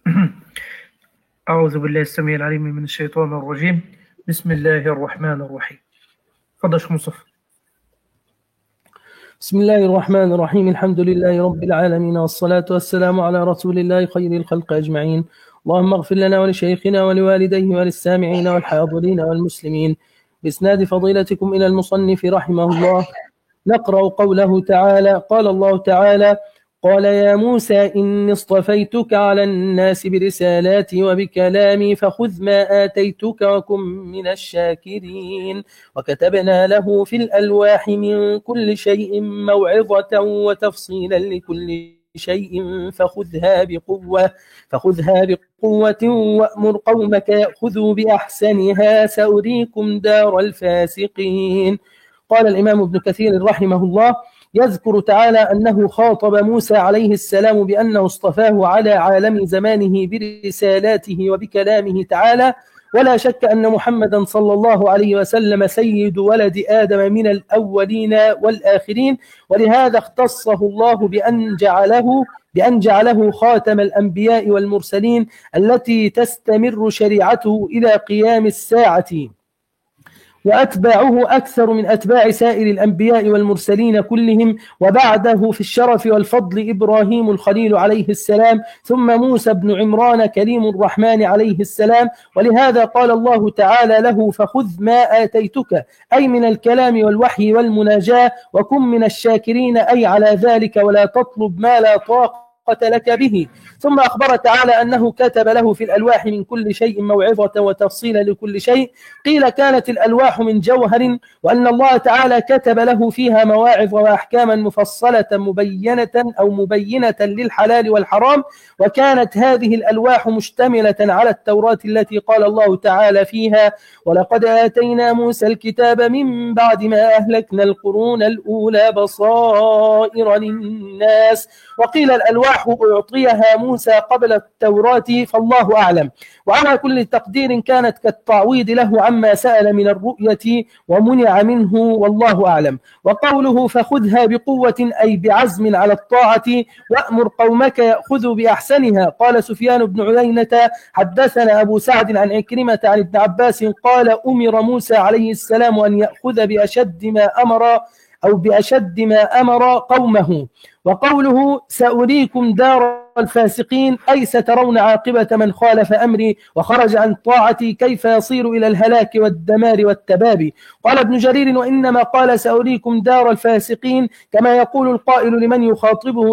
أعوذ بالله السميع العليم من الشيطان الرجيم. بسم الله الرحمن الرحيم. تفضل شيخ مصطفى. بسم الله الرحمن الرحيم. الحمد لله رب العالمين، والصلاة والسلام على رسول الله خير الخلق أجمعين. اللهم اغفر لنا ولشيخنا ولوالديه وللسامعين والحاضرين والمسلمين. بإسناد فضيلتكم إلى المصنف رحمه الله نقرأ قوله تعالى: قال الله تعالى: قال يا موسى إني اصطفيتك على الناس برسالاتي وبكلامي فخذ ما آتيتك وكن من الشاكرين. وكتبنا له في الألواح من كل شيء موعظة وتفصيلا لكل شيء فخذها بقوة وأمر قومك يأخذوا بأحسنها سأريكم دار الفاسقين. قال الإمام ابن كثير رحمه الله: يذكر تعالى أنه خاطب موسى عليه السلام بأنه اصطفاه على عالم زمانه برسالاته وبكلامه تعالى، ولا شك أن محمدا صلى الله عليه وسلم سيد ولد آدم من الأولين والآخرين، ولهذا اختصه الله بأن جعله خاتم الأنبياء والمرسلين التي تستمر شريعته إلى قيام الساعة، وأتباعه أكثر من أتباع سائر الأنبياء والمرسلين كلهم، وبعده في الشرف والفضل إبراهيم الخليل عليه السلام، ثم موسى بن عمران كليم الرحمن عليه السلام. ولهذا قال الله تعالى له: فخذ ما آتيتك، أي من الكلام والوحي والمناجاة، وكن من الشاكرين، أي على ذلك ولا تطلب ما لا طاقة لك به. ثم أخبر تعالى أنه كتب له في الألواح من كل شيء موعظة وتفصيلا لكل شيء. قيل كانت الألواح من جوهر، وأن الله تعالى كتب له فيها مواعظ وأحكاما مفصلة مبينة للحلال والحرام. وكانت هذه الألواح مشتملة على التوراة التي قال الله تعالى فيها: ولقد آتينا موسى الكتاب من بعد ما أهلكنا القرون الأولى بصائر للناس. وقيل الألواح أعطيها موسى قبل التوراة، فالله أعلم. وعلى كل تقدير كانت كالتعويض له عما سأل من الرؤية ومنع منه، والله أعلم. وقوله فخذها بقوة أي بعزم على الطاعة، وأمر قومك يأخذوا بأحسنها. قال سفيان بن عيينة: حدثنا أبو سعد عن عكرمة عن ابن عباس قال: أمر موسى عليه السلام أن يأخذ بأشد ما أمر قومه. وقوله سأريكم دار الفاسقين أي سترون عاقبة من خالف أمري وخرج عن طاعتي كيف يصير إلى الهلاك والدمار والتباب. قال ابن جرير: وإنما قال سأريكم دار الفاسقين كما يقول القائل لمن يخاطبه: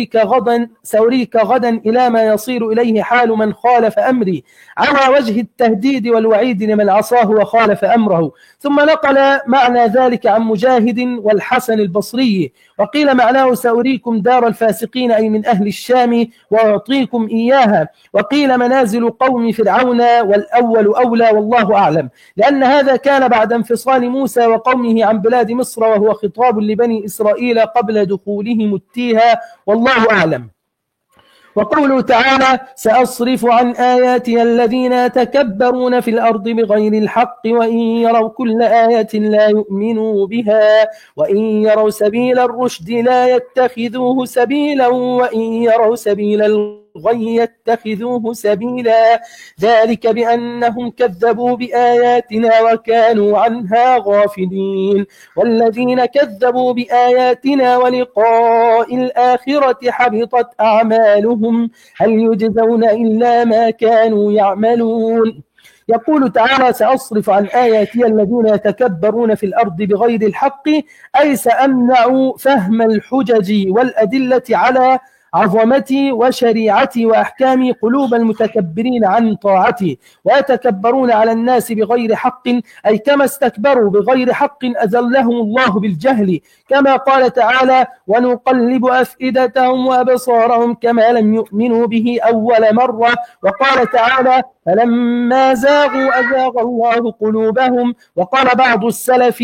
سأريك غدا إلى ما يصير إليه حال من خالف أمري، على وجه التهديد والوعيد لمن عصاه وخالف أمره. ثم نقل معنى ذلك عن مجاهد والحسن البصري. وقيل معناه سأريكم دار الفاسقين أي من أهل الشام وأعطيكم إياها. وقيل منازل قوم فرعون، والأول أولى، والله أعلم، لأن هذا كان بعد انفصال موسى وقومه عن بلاد مصر، وهو خطاب لبني إسرائيل قبل دخولهم التيها، والله أعلم. وقوله تعالى: سأصرف عن آياتي الذين يتكبرون في الأرض بغير الحق وإن يروا كل آية لا يؤمنوا بها وإن يروا سبيل الرشد لا يتخذوه سبيلا وإن يروا سبيل الغي يتخذوه سبيلا، ذلك بأنهم كذبوا بآياتنا وكانوا عنها غافلين. والذين كذبوا بآياتنا ولقاء الآخرة حبطت أعمالهم هل يجزون إلا ما كانوا يعملون. يقول تعالى: سأصرف عن آياتي الذين يتكبرون في الأرض بغير الحق أي سأمنع فهم الحجج والأدلة على عظمتي وشريعتي وأحكامي قلوب المتكبرين عن طاعتي، ويتكبرون على الناس بغير حق أي كما استكبروا بغير حق أذلهم الله بالجهل، كما قال تعالى: ونقلب أفئدتهم وأبصارهم كما لم يؤمنوا به أول مرة. وقال تعالى: فلما زاغوا أزاغ الله قلوبهم. وقال بعض السلف: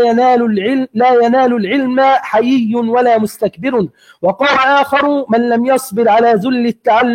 لا ينال العلم حيي ولا مستكبر. وقال آخر: من لم يصبر على ذل التعلم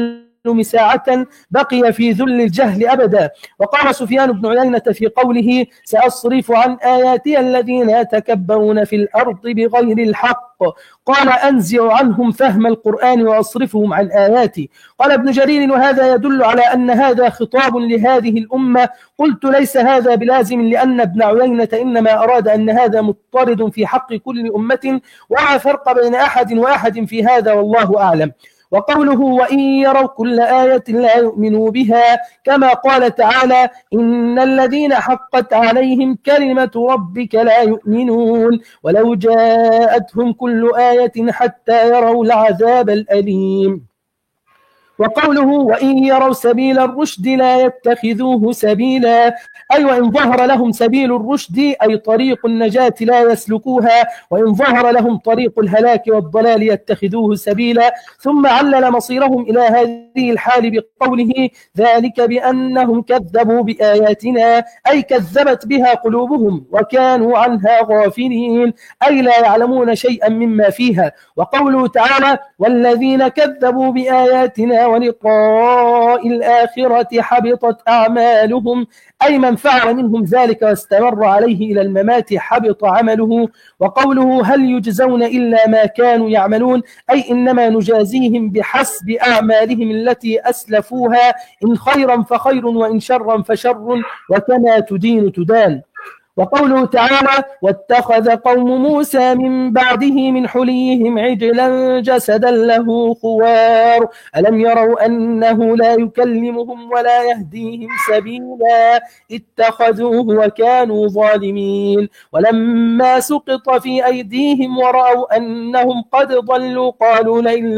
ساعة بقي في ذل الجهل أبدا. وقال سفيان بن عيينة في قوله سأصرف عن آياتي الذين يتكبرون في الأرض بغير الحق، قال أنزع عنهم فهم القرآن وأصرفهم عن آياتي. قال ابن جرير وهذا يدل على أن هذا خطاب لهذه الأمة. قلت ليس هذا بلازم، لأن ابن عيينة إنما أراد أن هذا مضطرد في حق كل أمة، ولا فرق بين أحد وأحد في هذا والله أعلم. وقوله وإن يروا كل آية لا يؤمنوا بها، كما قال تعالى إن الذين حقت عليهم كلمة ربك لا يؤمنون ولو جاءتهم كل آية حتى يروا العذاب الأليم. وقوله وإن يروا سبيل الرشد لا يتخذوه سبيلا، أي وإن ظهر لهم سبيل الرشد أي طريق النجاة لا يسلكوها، وإن ظهر لهم طريق الهلاك والضلال يتخذوه سبيلا. ثم علل مصيرهم إلى هذه الحال بقوله ذلك بأنهم كذبوا بآياتنا، أي كذبت بها قلوبهم وكانوا عنها غافلين، أي لا يعلمون شيئا مما فيها. وقوله تعالى والذين كذبوا بآياتنا ولقاء الآخرة حبطت أعمالهم، أي من فعل منهم ذلك واستمر عليه إلى الممات حبط عمله. وقوله هل يجزون إلا ما كانوا يعملون، أي إنما نجازيهم بحسب أعمالهم التي أسلفوها، إن خيرا فخير وإن شرا فشر وكما تدين تدان. وقوله تعالى واتخذ قوم موسى من بعده من حليهم عجلا جسدا له خوار ألم يروا أنه لا يكلمهم ولا يهديهم سبيلا اتخذوه وكانوا ظالمين. ولما سقط في أيديهم ورأوا أنهم قد ضلوا قالوا لئن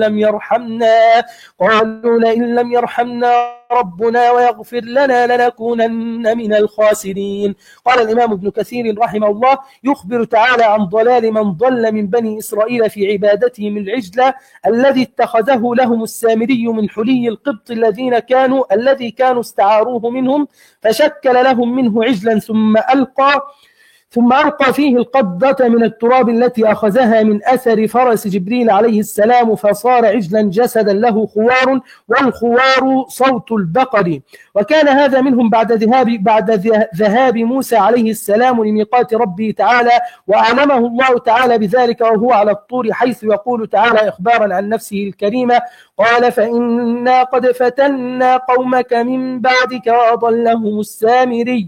لم يرحمنا ربنا ويغفر لنا لنكونن من الخاسرين. قال الإمام ابن كثير رحمه الله يخبر تعالى عن ضلال من ضل من بني إسرائيل في عبادتهم العجل الذي اتخذه لهم السامري من حلي القبط الذي كانوا استعاروه منهم، فشكل لهم منه عجلا ثم ألقى فيه القبضة من التراب التي أخذها من أثر فرس جبريل عليه السلام، فصار عجلا جسدا له خوار، والخوار صوت البقر. وكان هذا منهم بعد ذهاب موسى عليه السلام لميقات ربه تعالى، وأعلمه الله تعالى بذلك وهو على الطور، حيث يقول تعالى إخبارا عن نفسه الكريمة قال فإنا قد فتنا قومك من بعدك وأضلهم السامري.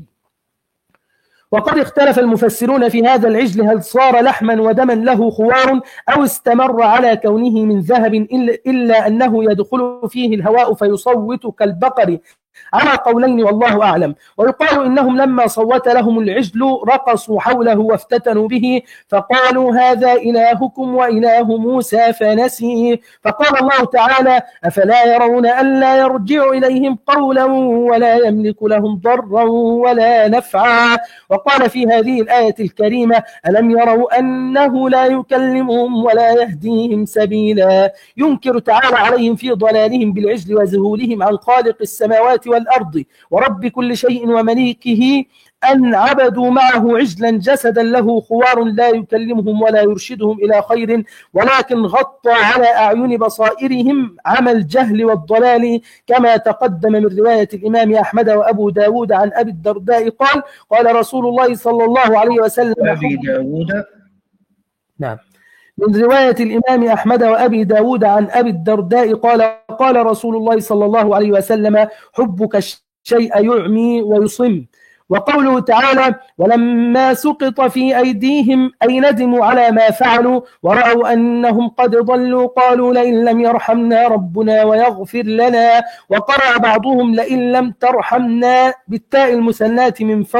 وقد اختلف المفسرون في هذا العجل هل صار لحما ودما له خوار أو استمر على كونه من ذهب، إلا أنه يدخل فيه الهواء فيصوت كالبقر، على قولين والله أعلم. ويقال إنهم لما صوت لهم العجل رقصوا حوله وافتتنوا به، فقالوا هذا إلهكم وإله موسى فنسي. فقال الله تعالى أفلا يرون ألا يرجع إليهم قولا ولا يملك لهم ضرا ولا نفعا. وقال في هذه الآية الكريمة ألم يروا أنه لا يكلمهم ولا يهديهم سبيلا، ينكر تعالى عليهم في ضلالهم بالعجل وذهولهم عن خالق السماوات والأرض ورب كل شيء ومليكه أن عبدوا معه عجلا جسدا له خوار لا يكلمهم ولا يرشدهم إلى خير، ولكن غطى على أعين بصائرهم عمى الجهل والضلال، كما تقدم من رواية الإمام أحمد وأبو داود عن أبي الدرداء قال رسول الله صلى الله عليه وسلم أبي داود نعم من رواية الإمام أحمد وأبي داود عن أبي الدرداء قال رسول الله صلى الله عليه وسلم حبك الشيء يعمي ويصم. وقوله تعالى ولما سقط في أيديهم أي ندموا على ما فعلوا ورأوا أنهم قد ضلوا قالوا لئن لم يرحمنا ربنا ويغفر لنا. وقرأ بعضهم لئن لم ترحمنا بالتاء المثناة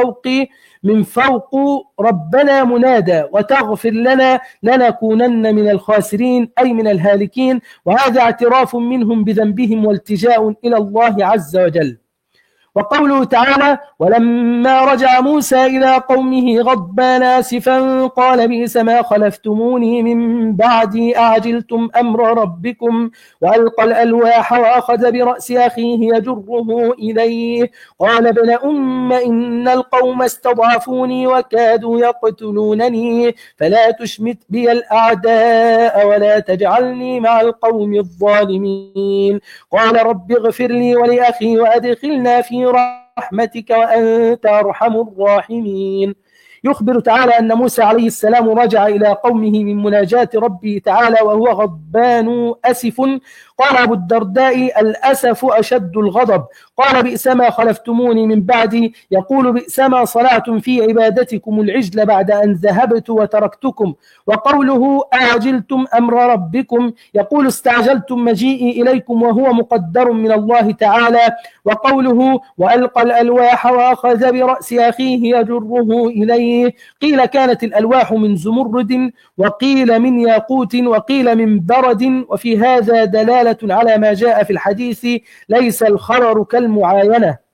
من فوق ربنا منادى وتغفر لنا لنكونن من الخاسرين أي من الهالكين. وهذا اعتراف منهم بذنبهم والتجاء إلى الله عز وجل. وقوله تعالى: ولما رجع موسى إلى قومه غضبان آسفا قال بئس ما خلفتموني من بعدي أعجلتم أمر ربكم، وألقى الألواح وأخذ برأس أخيه يجره إليه قال ابن أم إن القوم استضعفوني وكادوا يقتلونني فلا تشمت بي الأعداء ولا تجعلني مع القوم الظالمين. قال رب اغفر لي ولأخي وأدخلنا في رحمتك وأنت أرحم الراحمين. يخبر تعالى أن موسى عليه السلام رجع إلى قومه من مناجاة ربه تعالى وهو غضبان أسف. قال أبو الدرداء: الأسف أشد الغضب. قال: بئس ما خلفتموني من بعدي، يقول: بئس ما صنعتم في عبادتكم العجل بعد أن ذهبت وتركتكم. وقوله: أعجلتم أمر ربكم، يقول: استعجلتم مجيئي إليكم وهو مقدر من الله تعالى. وقوله: وألقى الألواح وأخذ برأس أخيه يجره إليه، قيل كانت الألواح من زمرد، وقيل من ياقوت، وقيل من برد. وفي هذا دلالة على ما جاء في الحديث: ليس الخرر كالمعاينة.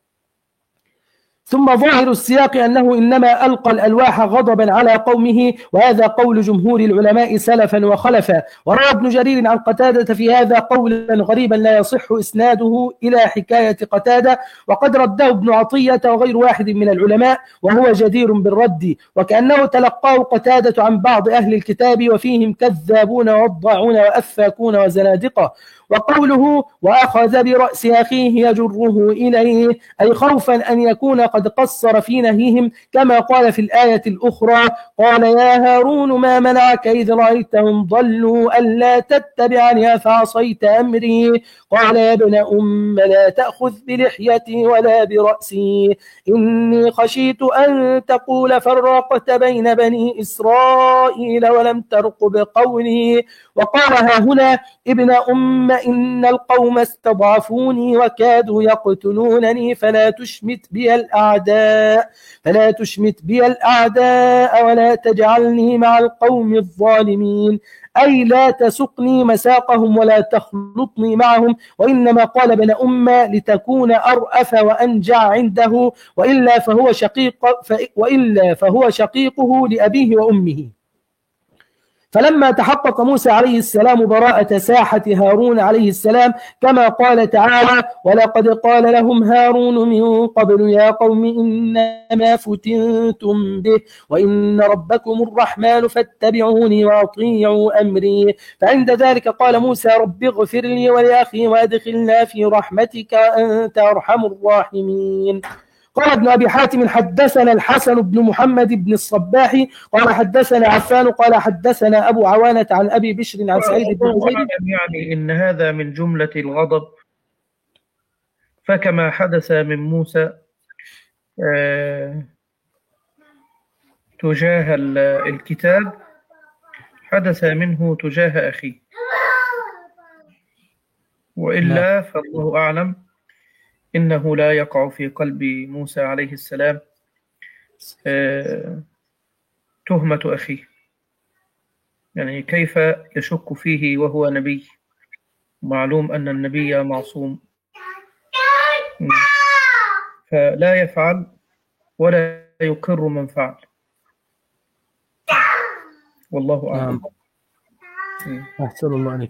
ثم ظاهر السياق أنه إنما ألقى الألواح غضبا على قومه، وهذا قول جمهور العلماء سلفا وخلفا. وروى ابن جرير عن قتادة في هذا قولا غريبا لا يصح إسناده إلى حكاية قتادة، وقد رده ابن عطية وغير واحد من العلماء، وهو جدير بالرد، وكأنه تلقاه قتادة عن بعض أهل الكتاب وفيهم كذابون ووضاعون وأفاكون وزنادقة. وقوله: وأخذ برأس أخيه يجره إليه، أي خوفا أن يكون قد قصر في نهيهم، كما قال في الآية الأخرى: قال يا هارون ما منعك إذ رأيتهم ضلوا ألا تتبعني أفعصيت أمري. قال يا ابن أم لا تأخذ بلحيتي ولا برأسي إني خشيت أن تقول فرقت بين بني إسرائيل ولم ترقب قولي. وقال ها هنا: ابن أم إن القوم استضعفوني وكادوا يقتلونني فلا تشمت بي الأعداء ولا تجعلني مع القوم الظالمين، أي لا تسقني مساقهم ولا تخلطني معهم. وإنما قال ابن أم لتكون أرأف وأنجع عنده، وإلا فهو شقيقه لأبيه وأمه. فلما تحقق موسى عليه السلام براءة ساحة هارون عليه السلام، كما قال تعالى: ولقد قال لهم هارون من قبل يا قوم إنما فتنتم به وإن ربكم الرحمن فاتبعوني وأطيعوا أمري. فعند ذلك قال موسى: رب اغفر لي ولأخي وأدخلنا في رحمتك أنت أرحم الراحمين. قال ابن أبي حاتم: حدثنا الحسن بن محمد بن الصباح قال حدثنا عفان قال حدثنا أبو عوانة عن أبي بشر عن سعيد بن جبير. يعني إن هذا من جملة الغضب، فكما حدث من موسى تجاه الكتاب حدث منه تجاه أخيه، وإلا فالله أعلم إنه لا يقع في قلب موسى عليه السلام تهمة أخيه، يعني كيف يشك فيه وهو نبي؟ معلوم أن النبي معصوم، فلا يفعل ولا يقر من فعل، والله أعلم. أحسن الله عليك.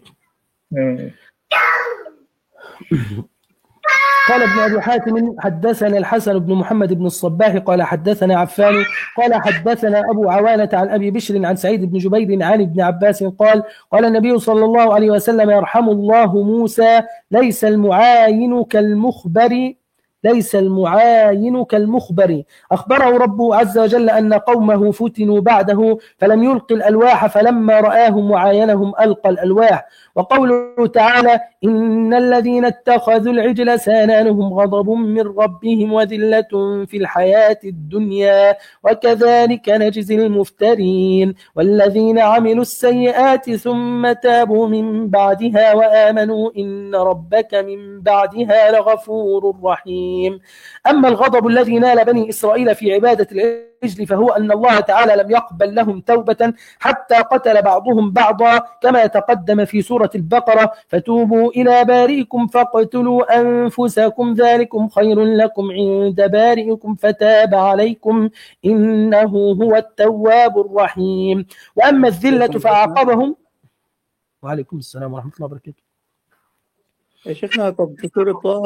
قال ابن أبي حاتم: حدثنا الحسن بن محمد بن الصباح قال حدثنا عفان قال حدثنا أبو عوانة عن أبي بشر عن سعيد بن جبير عن ابن عباس قال: قال النبي صلى الله عليه وسلم: يرحم الله موسى، ليس المعاين كالمخبر. أخبره ربه عز وجل أن قومه فتنوا بعده فلم يلق الألواح، فلما رآهم وعاينهم ألقى الألواح. وقوله تعالى: إن الذين اتخذوا العجل سينالهم غضب من ربهم وذلة في الحياة الدنيا وكذلك نجزي المفترين. والذين عملوا السيئات ثم تابوا من بعدها وآمنوا إن ربك من بعدها لغفور رحيم. الرحيم. أما الغضب الذي نال بني إسرائيل في عبادة العجل فهو أن الله تعالى لم يقبل لهم توبة حتى قتل بعضهم بعضا كما تقدم في سورة البقرة: فتوبوا إلى بارئكم فاقتلوا أنفسكم ذلكم خير لكم عند بارئكم فتاب عليكم إنه هو التواب الرحيم. وأما الذلة فأعقبهم. وعليكم السلام ورحمة الله وبركاته. يا شيخنا، طب في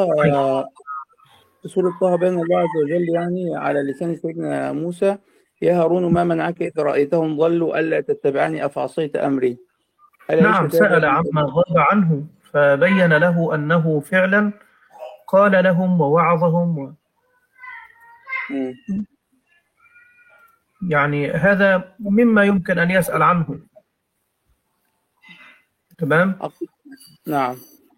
سورة طه بين الله عز وجل يعني على لسان سيدنا موسى: يا هارون ما منعك إذ رأيتهم ضلوا ألا تتبعني أفعصيت أمري. نعم، سأل عما غاب عنه فبين له أنه فعلا قال لهم ووعظهم يعني هذا مما يمكن أن يسأل عنه. تمام؟ نعم.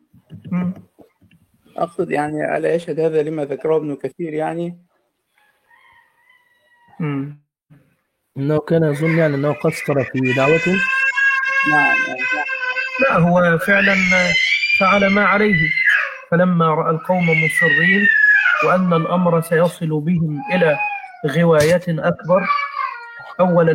أقصد يعني ألا يشهد هذا لما ذكره ابن كثير يعني إنه كان يظن يعني أنه قصر في دعوته. نعم. لا، هو فعلا فعل ما عليه، فلما رأى القوم مصرين وأن الأمر سيصل بهم إلى غواية أكبر، أولا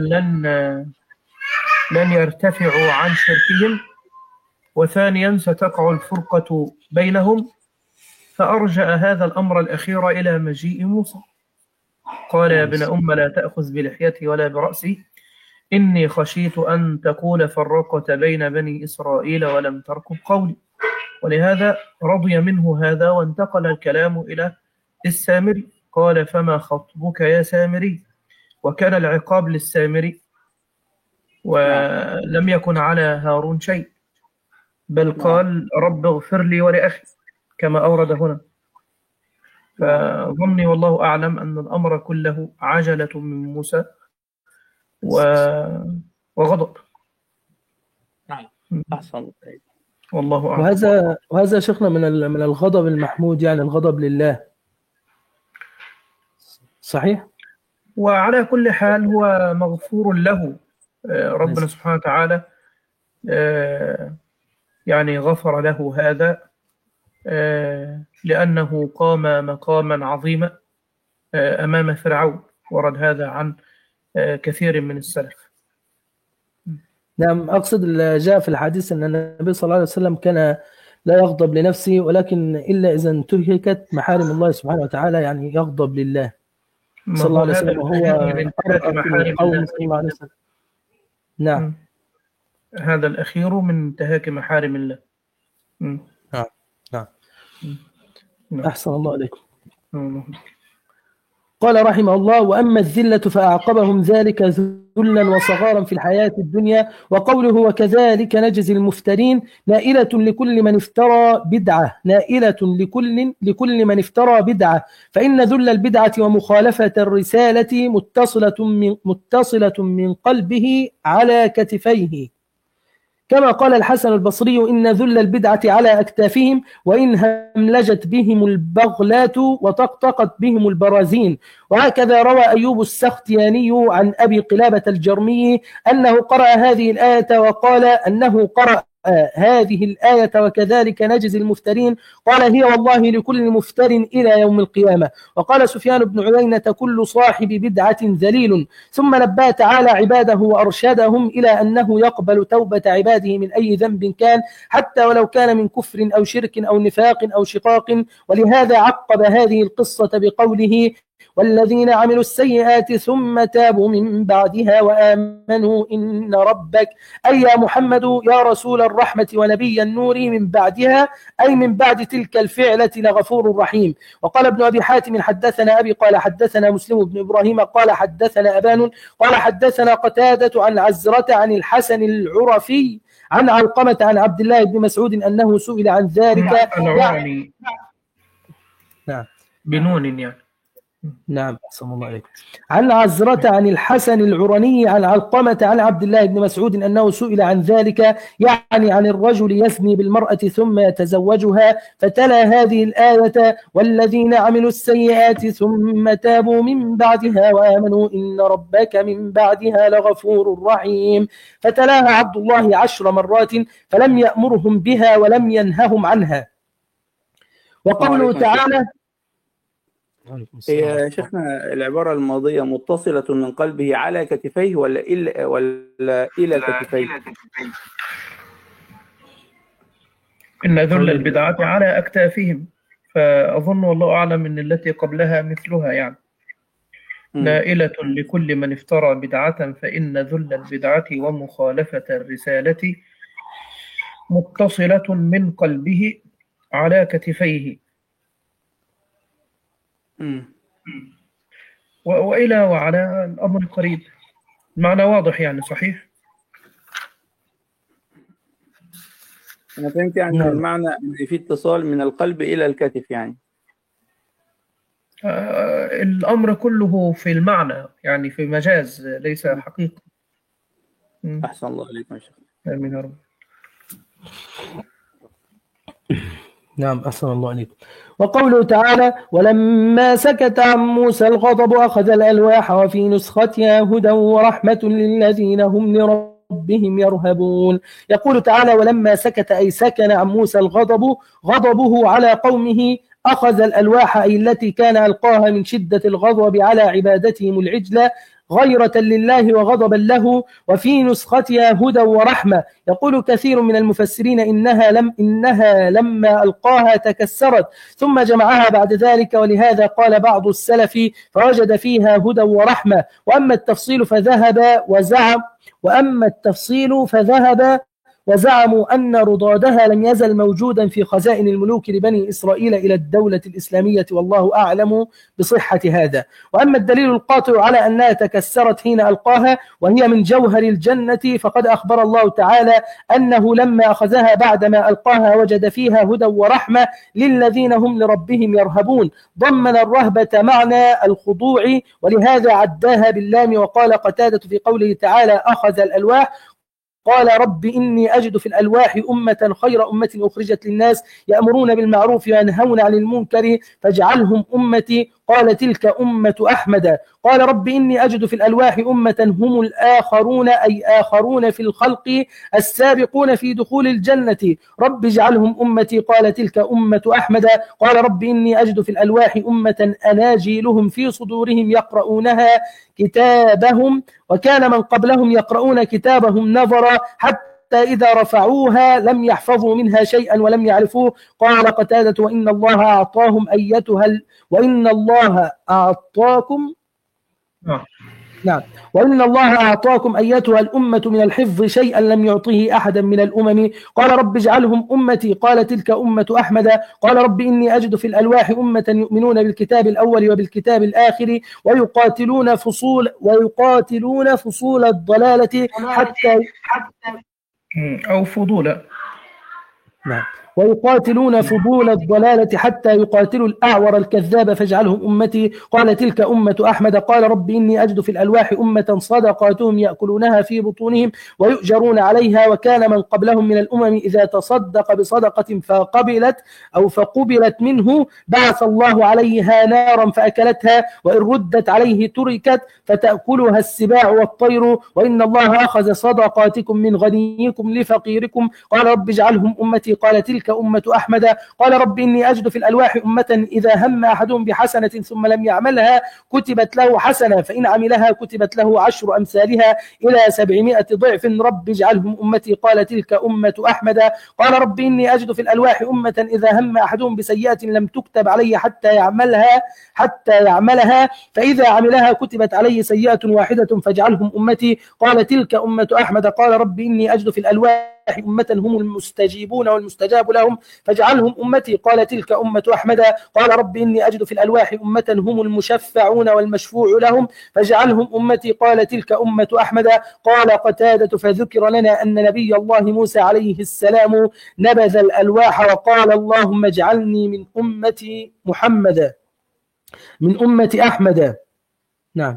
لن يرتفعوا عن شركهم، وثانيا ستقع الفرقة بينهم، فأرجأ هذا الأمر الأخير إلى مجيء موسى. قال: يا ابن أم لا تأخذ بلحيتي ولا برأسي إني خشيت أن تقول فرقت بين بني إسرائيل ولم تركب قولي. ولهذا رضي منه هذا وانتقل الكلام إلى السامري. قال: فما خطبك يا سامري؟ وكان العقاب للسامري ولم يكن على هارون شيء، بل قال: رب اغفر لي ولأخي كما أورد هنا. فظني والله أعلم أن الأمر كله عجلة من موسى وغضب. نعم، أحسن. والله أعلم. وهذا شيخنا من الغضب المحمود، يعني الغضب لله. صحيح. وعلى كل حال هو مغفور له. ربنا سبحانه وتعالى يعني غفر له هذا لأنه قام مقاما عظيما أمام فرعون. ورد هذا عن كثير من السلف. نعم، أقصد جاء في الحديث أن النبي صلى الله عليه وسلم كان لا يغضب لنفسه، ولكن إلا إذا انتهكت محارم الله سبحانه وتعالى يعني يغضب لله صلى الله عليه وسلم، وهو القوم صلى الله عليه وسلم. نعم. هذا الأخير من انتهاك محارم الله. نعم. أحسن الله عليكم. قال رحمه الله: وأما الذلة فأعقبهم ذلك ذلا وصغارا في الحياة الدنيا. وقوله: وكذلك نجزي المفترين، نائلة لكل من افترى بدعة، نائلة لكل من افترى بدعة، فإن ذل البدعة ومخالفة الرسالة متصلة من قلبه على كتفيه، كما قال الحسن البصري: إن ذل البدعة على أكتافهم، وإن هملجت بهم البغلات وطقطقت بهم البرازين. وهكذا روى أيوب السختياني عن أبي قلابة الجرمي أنه قرأ هذه الآية وقال أنه قرأ هذه الآية: وكذلك نجزي المفترين، قال: هي والله لكل مفتر إلى يوم القيامة. وقال سفيان بن عيينة: كل صاحب بدعة ذليل. ثم نبه تعالى عباده وأرشدهم إلى أنه يقبل توبة عباده من أي ذنب كان، حتى ولو كان من كفر أو شرك أو نفاق أو شقاق. ولهذا عقب هذه القصة بقوله: والذين عملوا السيئات ثم تابوا من بعدها وآمنوا إن ربك، أي يا محمد يا رسول الرحمة ونبي النور، من بعدها أي من بعد تلك الفعلة لغفور رحيم. وقال ابن أبي حاتم: حدثنا أبي قال حدثنا مسلم بن إبراهيم قال حدثنا أبان قال حدثنا قتادة عن عزرة عن الحسن العرفي عن علقمة عن عبد الله بن مسعود أنه سئل عن ذلك. نعم، بنون يعني. نعم، صلى الله عليه. عن عزرة عن الحسن العرني عن علقمة عن عبد الله بن مسعود أنه سئل عن ذلك، يعني عن الرجل يزني بالمرأة ثم يتزوجها، فتلا هذه الآية: والذين عملوا السيئات ثم تابوا من بعدها وآمنوا إن ربك من بعدها لغفور رحيم، فتلاها عبد الله 10 مرات فلم يأمرهم بها ولم ينههم عنها. وقوله تعالى: هي شيخنا العبارة الماضية متصلة من قلبه على كتفيه ولا إلى كتفيه؟ إن ذل البدعة على أكتافهم، فأظن والله أعلم أن التي قبلها مثلها يعني نائلة لكل من افترى بدعة، فإن ذل البدعة ومخالفة الرسالة متصلة من قلبه على كتفيه. وإلى وعلى الأمر قريب، المعنى واضح يعني صحيح. أنا فهمت يعني المعنى أن في اتصال من القلب إلى الكتف يعني. الأمر كله في المعنى يعني في مجاز ليس حقيقة. أحسن الله عليكم يا شيخ. آمين يا رب. نعم أحسن الله عليكم. وقوله تعالى: ولما سكت عن موسى الغضب أخذ الألواح وفي نسختها هدى ورحمة للذين هم لربهم يرهبون. يقول تعالى: ولما سكت أي سكن عن موسى الغضب، غضبه على قومه، أخذ الألواح أي التي كان ألقاها من شدة الغضب على عبادتهم العجلة غيرة لله وغضبا له، وفي نسختها هدى ورحمة. يقول كثير من المفسرين إنها لما ألقاها تكسرت ثم جمعها بعد ذلك، ولهذا قال بعض السلف: فوجد فيها هدى ورحمة. وأما التفصيل فذهب وزعموا أن رضادها لم يزل موجودا في خزائن الملوك لبني إسرائيل إلى الدولة الإسلامية، والله أعلم بصحة هذا. وأما الدليل القاطع على أنها تكسرت حين ألقاها وهي من جوهر الجنة، فقد أخبر الله تعالى أنه لما أخذها بعدما ألقاها وجد فيها هدى ورحمة للذين هم لربهم يرهبون، ضمن الرهبة معنى الخضوع، ولهذا عداها باللام. وقال قتادة في قوله تعالى: أخذ الألواح، قال: رب إني أجد في الألواح أمة خير أمة أخرجت للناس يأمرون بالمعروف وينهون عن المنكر فاجعلهم أمتي، قال: تلك أمة أحمد. قال: رب إني أجد في الألواح أمة هم الآخرون أي آخرون في الخلق السابقون في دخول الجنة، رب اجعلهم أمتي، قال: تلك أمة أحمد. قال: رب إني أجد في الألواح أمة أناجيلهم في صدورهم يقرؤونها كتابهم، وكان من قبلهم يقرؤون كتابهم نظرا حتى إذا رفعوها لم يحفظوا منها شيئا ولم يعرفوه. قال قتادة: وإن الله أعطاهم وإن الله أعطاكم نعم وإن الله أعطاكم أيتها الأمة من الحفظ شيئا لم يعطه أحدا من الأمم. قال: رب اجعلهم أمتي، قال: تلك أمة أحمد. قال: رب إني أجد في الألواح أمة يؤمنون بالكتاب الأول وبالكتاب الآخر ويقاتلون فصول الضلالة حتى أو فضولا. نعم. ويقاتلون فضول الضلالة حتى يقاتلوا الأعور الكذاب فاجعلهم أمتي، قال: تلك أمة أحمد. قال: رب إني أجد في الألواح أمة صدقاتهم يأكلونها في بطونهم ويؤجرون عليها، وكان من قبلهم من الأمم إذا تصدق بصدقة فقبلت منه بعث الله عليها نارا فأكلتها، وإن ردت عليه تركت فتأكلها السباع والطير، وإن الله أخذ صدقاتكم من غنيكم لفقيركم. قال: رب اجعلهم أمتي، قال: تلك أمة أحمد. قال: رب إني أجد في الألواح أمة إذا هم أحدهم بحسنة ثم لم يعملها كتبت له حسنة، فإن عملها كتبت له 10 أمثالها إلى 700 ضعف، رب اجعلهم أمتي، قال: تلك أمة أحمد. قال: رب إني أجد في الألواح أمة إذا هم أحدهم بسيئة لم تكتب عليه حتى يعملها، فإذا عملها كتبت عليه سيئة واحدة فاجعلهم أمتي، قال: تلك أمة أحمد. قال: رب إني أجد في الألواح أمة هم المستجيبون والمستجاب لهم فاجعلهم أمتي، قال: تلك أمة أحمد. قال: رب إني أجد في الألواح أمة هم المشفعون والمشفوع لهم فاجعلهم أمتي، قال: تلك أمة أحمد. قال قتادة: فذكر لنا أن نبي الله موسى عليه السلام نبذ الألواح وقال: اللهم اجعلني من أمة محمد، من أمة أحمد. نعم.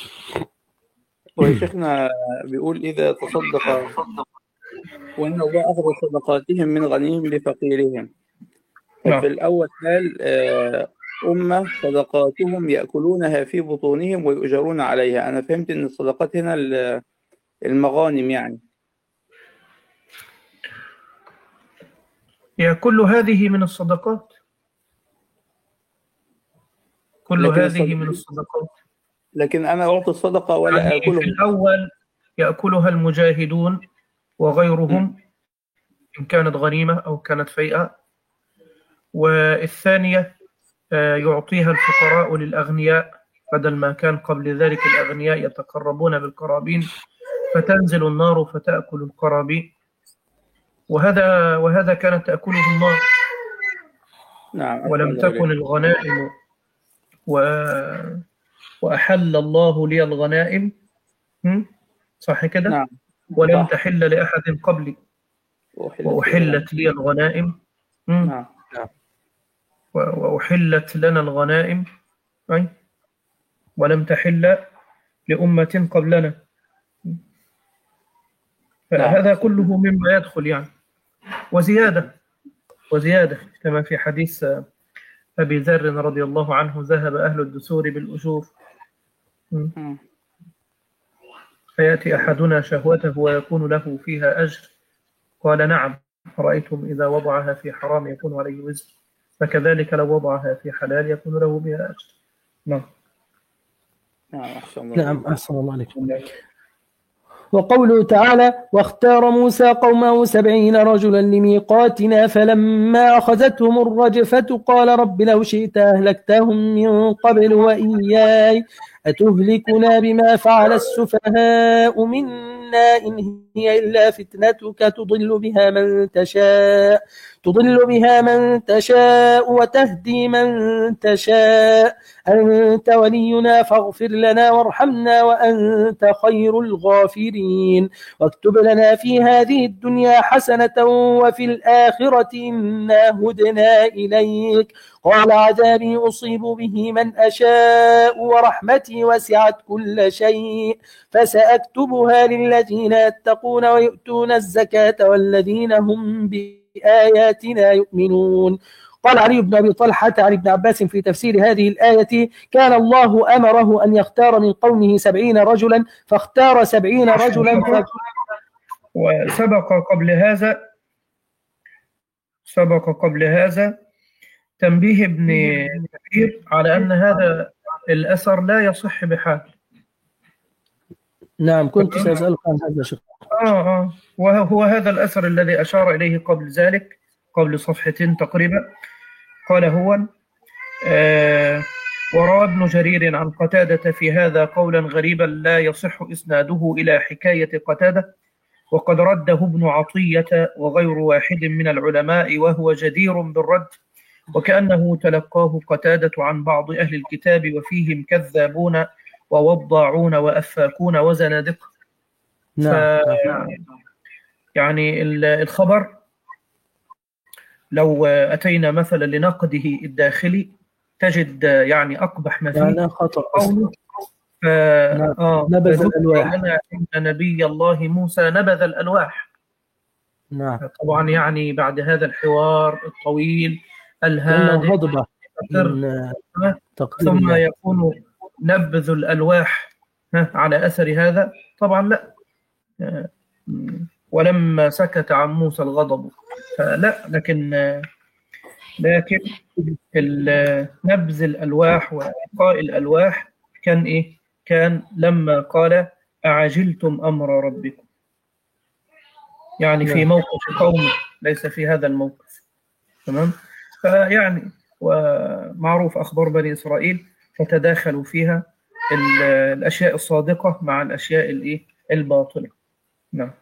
وشيخنا بيقول إذا تصدق وإن الله أخذ صدقاتهم من غنيهم لفقيرهم، ففي الأول قال أمة صدقاتهم يأكلونها في بطونهم ويؤجرون عليها. أنا فهمت أن الصدقات هنا المغانم يعني. كل هذه من الصدقات، كل لكن هذه من الصدقات. لكن أنا أعطي الصدقة ولا يعني في آكلهم. الأول يأكلها المجاهدون وغيرهم إن كانت غنيمة أو كانت فيئة، والثانية يعطيها الفقراء للأغنياء، بدل ما كان قبل ذلك الأغنياء يتقربون بالقرابين فتنزل النار فتأكل القرابين، وهذا كانت تأكله النار. نعم. ولم تكن الغنائم وأحل الله لي الغنائم، صح كده؟ نعم. ولم صح. تحل لأحد قبلي وأحلت لي الغنائم. نعم. وأحلت لنا الغنائم، أي ولم تحل لأمة قبلنا. فهذا كله مما يدخل يعني، وزيادة كما في حديث أبي ذر رضي الله عنه: ذهب أهل الدثور بالأجور فيأتي أحدنا شهوته ويكون له فيها أجر، قال: نعم، رأيتم إذا وضعها في حرام يكون عليه وزر، فكذلك لو وضعها في حلال يكون له بها أجر. نعم. نعم، أحسن الله عليكم. وقوله تعالى: واختار موسى قومه 70 رجلا لميقاتنا فلما أخذتهم الرجفة قال رب لو شئت أهلكتهم من قبل وإياي أتهلكنا بما فعل السفهاء منا إن هي إلا فتنتك تضل بها من تشاء وتهدي من تشاء أنت ولينا فاغفر لنا وارحمنا وأنت خير الغافرين واكتب لنا في هذه الدنيا حسنة وفي الآخرة إنا هدنا إليك قال عذابي أصيب به من أشاء ورحمتي وسعت كل شيء فسأكتبها للذين يتقون ويؤتون الزكاة والذين هم بآياتنا يؤمنون. قال علي بن أبي طلحة عن ابن عباس في تفسير هذه الآية: كان الله أمره أن يختار من قومه 70 رجلا فاختار 70 رجلا. وسبق قبل هذا تنبيه ابن كثير على أن هذا الأثر لا يصح بحال. نعم، كنت سأسألك عن هذا شيخ. وهو هذا الأثر الذي أشار إليه قبل ذلك، قبل صفحتين تقريبا. قال هو: وروى ابن جرير عن قتادة في هذا قولا غريبا لا يصح إسناده إلى حكاية قتادة، وقد رده ابن عطية وغير واحد من العلماء وهو جدير بالرد، وكأنه تلقاه قتادة عن بعض أهل الكتاب وفيهم كذابون ووضاعون وأفاكون وزنادقة. يعني الخبر لو أتينا مثلا لنقده الداخلي تجد يعني أقبح ما فيه خطأ. نبذ الألواح. إن نبي الله موسى نبذ الألواح. نعم. طبعا يعني بعد هذا الحوار الطويل الهادئ ثم يكون نبذ الألواح على أثر هذا، طبعا لا. ولما سكت عن موسى الغضب فلا، لكن نبذ الألواح وإلقاء الألواح كان إيه؟ كان لما قال أعجلتم أمر ربكم، يعني في موقف قومي ليس في هذا الموقف. تمام؟ فيعني ومعروف أخبار بني إسرائيل فتداخلوا فيها الأشياء الصادقة مع الأشياء الباطلة. نعم.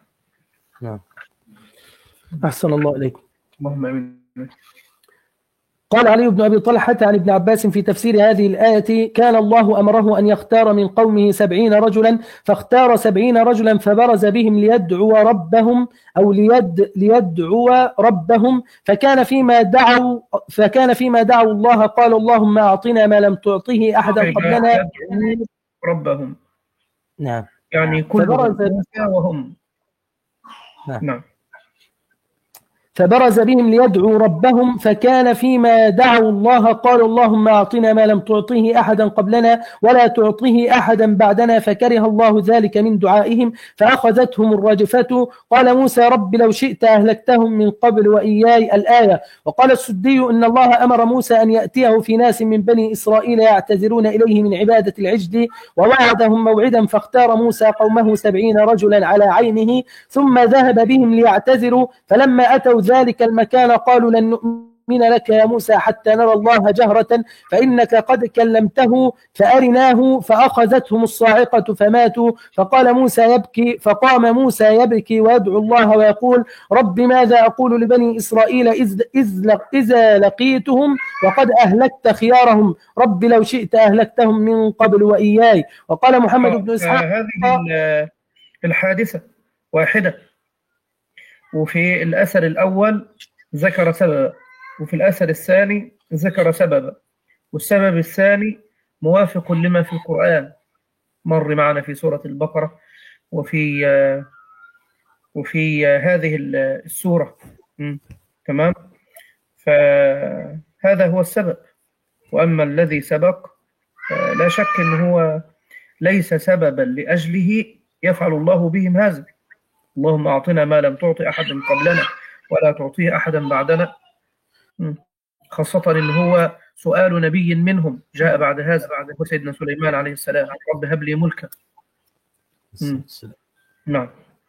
أحسن الله إليكم. اللهم آمين. قال علي بن أبي طلحة عن ابن عباس في تفسير هذه الآية: كان الله أمره أن يختار من قومه 70 رجلا فاختار 70 رجلا فبرز بهم ليدعو ربهم أو ليدعو ربهم فكان فيما دعوا الله قال اللهم أعطنا ما لم تعطه أحدا قبلنا ربهم. نعم. يعني كلهم وهم. نعم. فبرز بهم ليدعوا ربهم، فكان فيما دعوا الله قالوا اللهم أعطنا ما لم تعطه أحدا قبلنا ولا تعطه أحدا بعدنا، فكره الله ذلك من دعائهم فأخذتهم الرجفة. قال موسى رب لو شئت أهلكتهم من قبل وإياي الآية. وقال السدي إن الله أمر موسى أن يأتيه في ناس من بني إسرائيل يعتذرون إليه من عبادة العجل، ووعدهم موعدا فاختار موسى قومه 70 رجلا على عينه ثم ذهب بهم ليعتذروا، فلما أتوا ذلك المكان قالوا لن نؤمن لك يا موسى حتى نرى الله جهرة فإنك قد كلمته فأرناه، فأخذتهم الصاعقة فماتوا. فقام موسى يبكي ويدعو الله ويقول رب ماذا أقول لبني إسرائيل إذا لقيتهم وقد أهلكت خيارهم، رب لو شئت أهلكتهم من قبل وإياي. وقال محمد بن إسحاق هذه الحادثة واحدة، وفي الأثر الأول ذكر سببا، وفي الأثر الثاني ذكر سببا، والسبب الثاني موافق لما في القرآن مر معنا في سورة البقرة وفي هذه السورة. تمام. فهذا هو السبب. وأما الذي سبق لا شك أنه هو ليس سببا لأجله يفعل الله بهم هذا. اللهم أعطنا ما لم تعطي أحد قبلنا ولا تعطيه أحدا بعدنا، خاصة إن هو سؤال نبي منهم جاء بعد هذا، بعد سيدنا سليمان عليه السلام رب هب لي ملكا. نعم.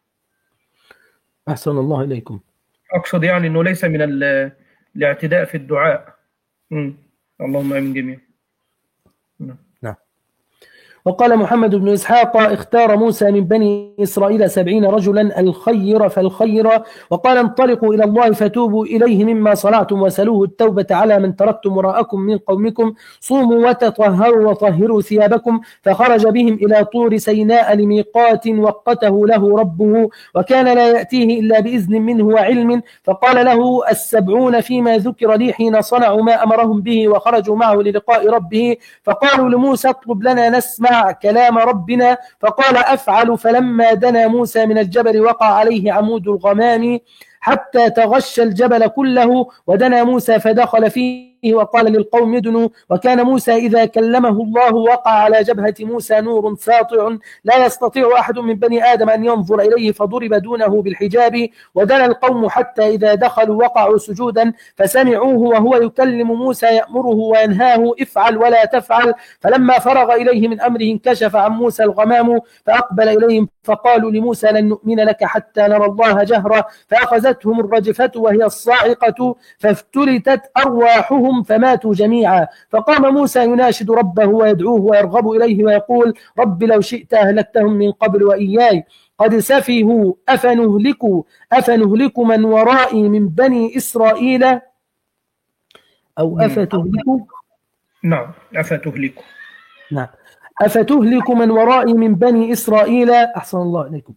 أحسن الله إليكم. أقصد يعني أنه ليس من الاعتداء في الدعاء. اللهم آمين جميعا. نعم. وقال محمد بن إسحاق اختار موسى من بني إسرائيل 70 رجلا الخير فالخير، وقال انطلقوا إلى الله فتوبوا إليه مما صنعتم وسلوه التوبة على من تركتم وراءكم من قومكم، صوموا وتطهروا وطهروا ثيابكم. فخرج بهم إلى طور سيناء لميقات وقته له ربه، وكان لا يأتيه إلا بإذن منه وعلم. فقال له 70 فيما ذكر لي حين صنعوا ما أمرهم به وخرجوا معه للقاء ربه، فقالوا لموسى اطلب لنا نسمع كلام ربنا، فقال أفعل. فلما دنا موسى من الجبل وقع عليه عمود الغمام حتى تغشى الجبل كله، ودنا موسى فدخل فيه وقال للقوم ادنوا. وكان موسى إذا كلمه الله وقع على جبهة موسى نور ساطع لا يستطيع أحد من بني آدم أن ينظر إليه، فضرب دونه بالحجاب. ودنا القوم حتى إذا دخلوا وقعوا سجودا فسمعوه وهو يكلم موسى يأمره وينهاه افعل ولا تفعل. فلما فرغ إليه من أمره انكشف عن موسى الغمام فأقبل إليهم فقالوا لموسى لن نؤمن لك حتى نرى الله جهرة، فأخذتهم الرجفة وهي الصاعقة فافتلتت أرواحهم فماتوا جميعا. فقام موسى يناشد ربه ويدعوه ويرغب إليه ويقول رب لو شئت أهلكتهم من قبل وإياي، قد سفهوا أفنهلك من ورائي من بني إسرائيل أو أفتهلك. نعم أفتهلك. نعم أفتهلك من ورائي من بني إسرائيل. أحسن الله إليكم.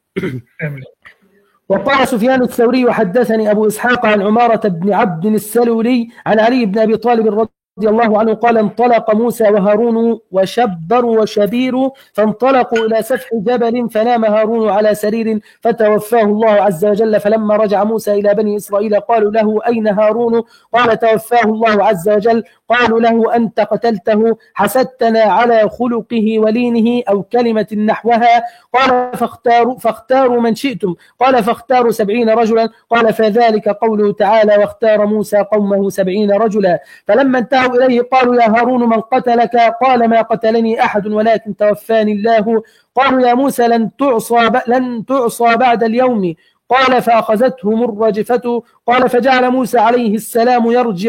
وقال سفيان الثوري وحدثني أبو إسحاق عن عمارة بن عبد السلولي عن علي بن أبي طالب رضي الله عنه قال انطلق موسى وهارون وشبر وشبير فانطلقوا إلى سفح جبل، فنام هارون على سرير فتوفاه الله عز وجل. فلما رجع موسى إلى بني إسرائيل قالوا له أين هارون؟ قال توفاه الله عز وجل. قالوا له أنت قتلته، حسدتنا على خلقه ولينه أو كلمة نحوها. قال فاختاروا من شئتم. قال فاختاروا 70 رجلا. قال فذلك قوله تعالى واختار موسى قومه 70 رجلا. فلما انتهوا إليه قالوا يا هارون من قتلك؟ قال ما قتلني أحد ولكن توفاني الله. قالوا يا موسى لن تعصى بعد اليوم. قال فأخذتهم الرجفة. قال فجعل موسى عليه السلام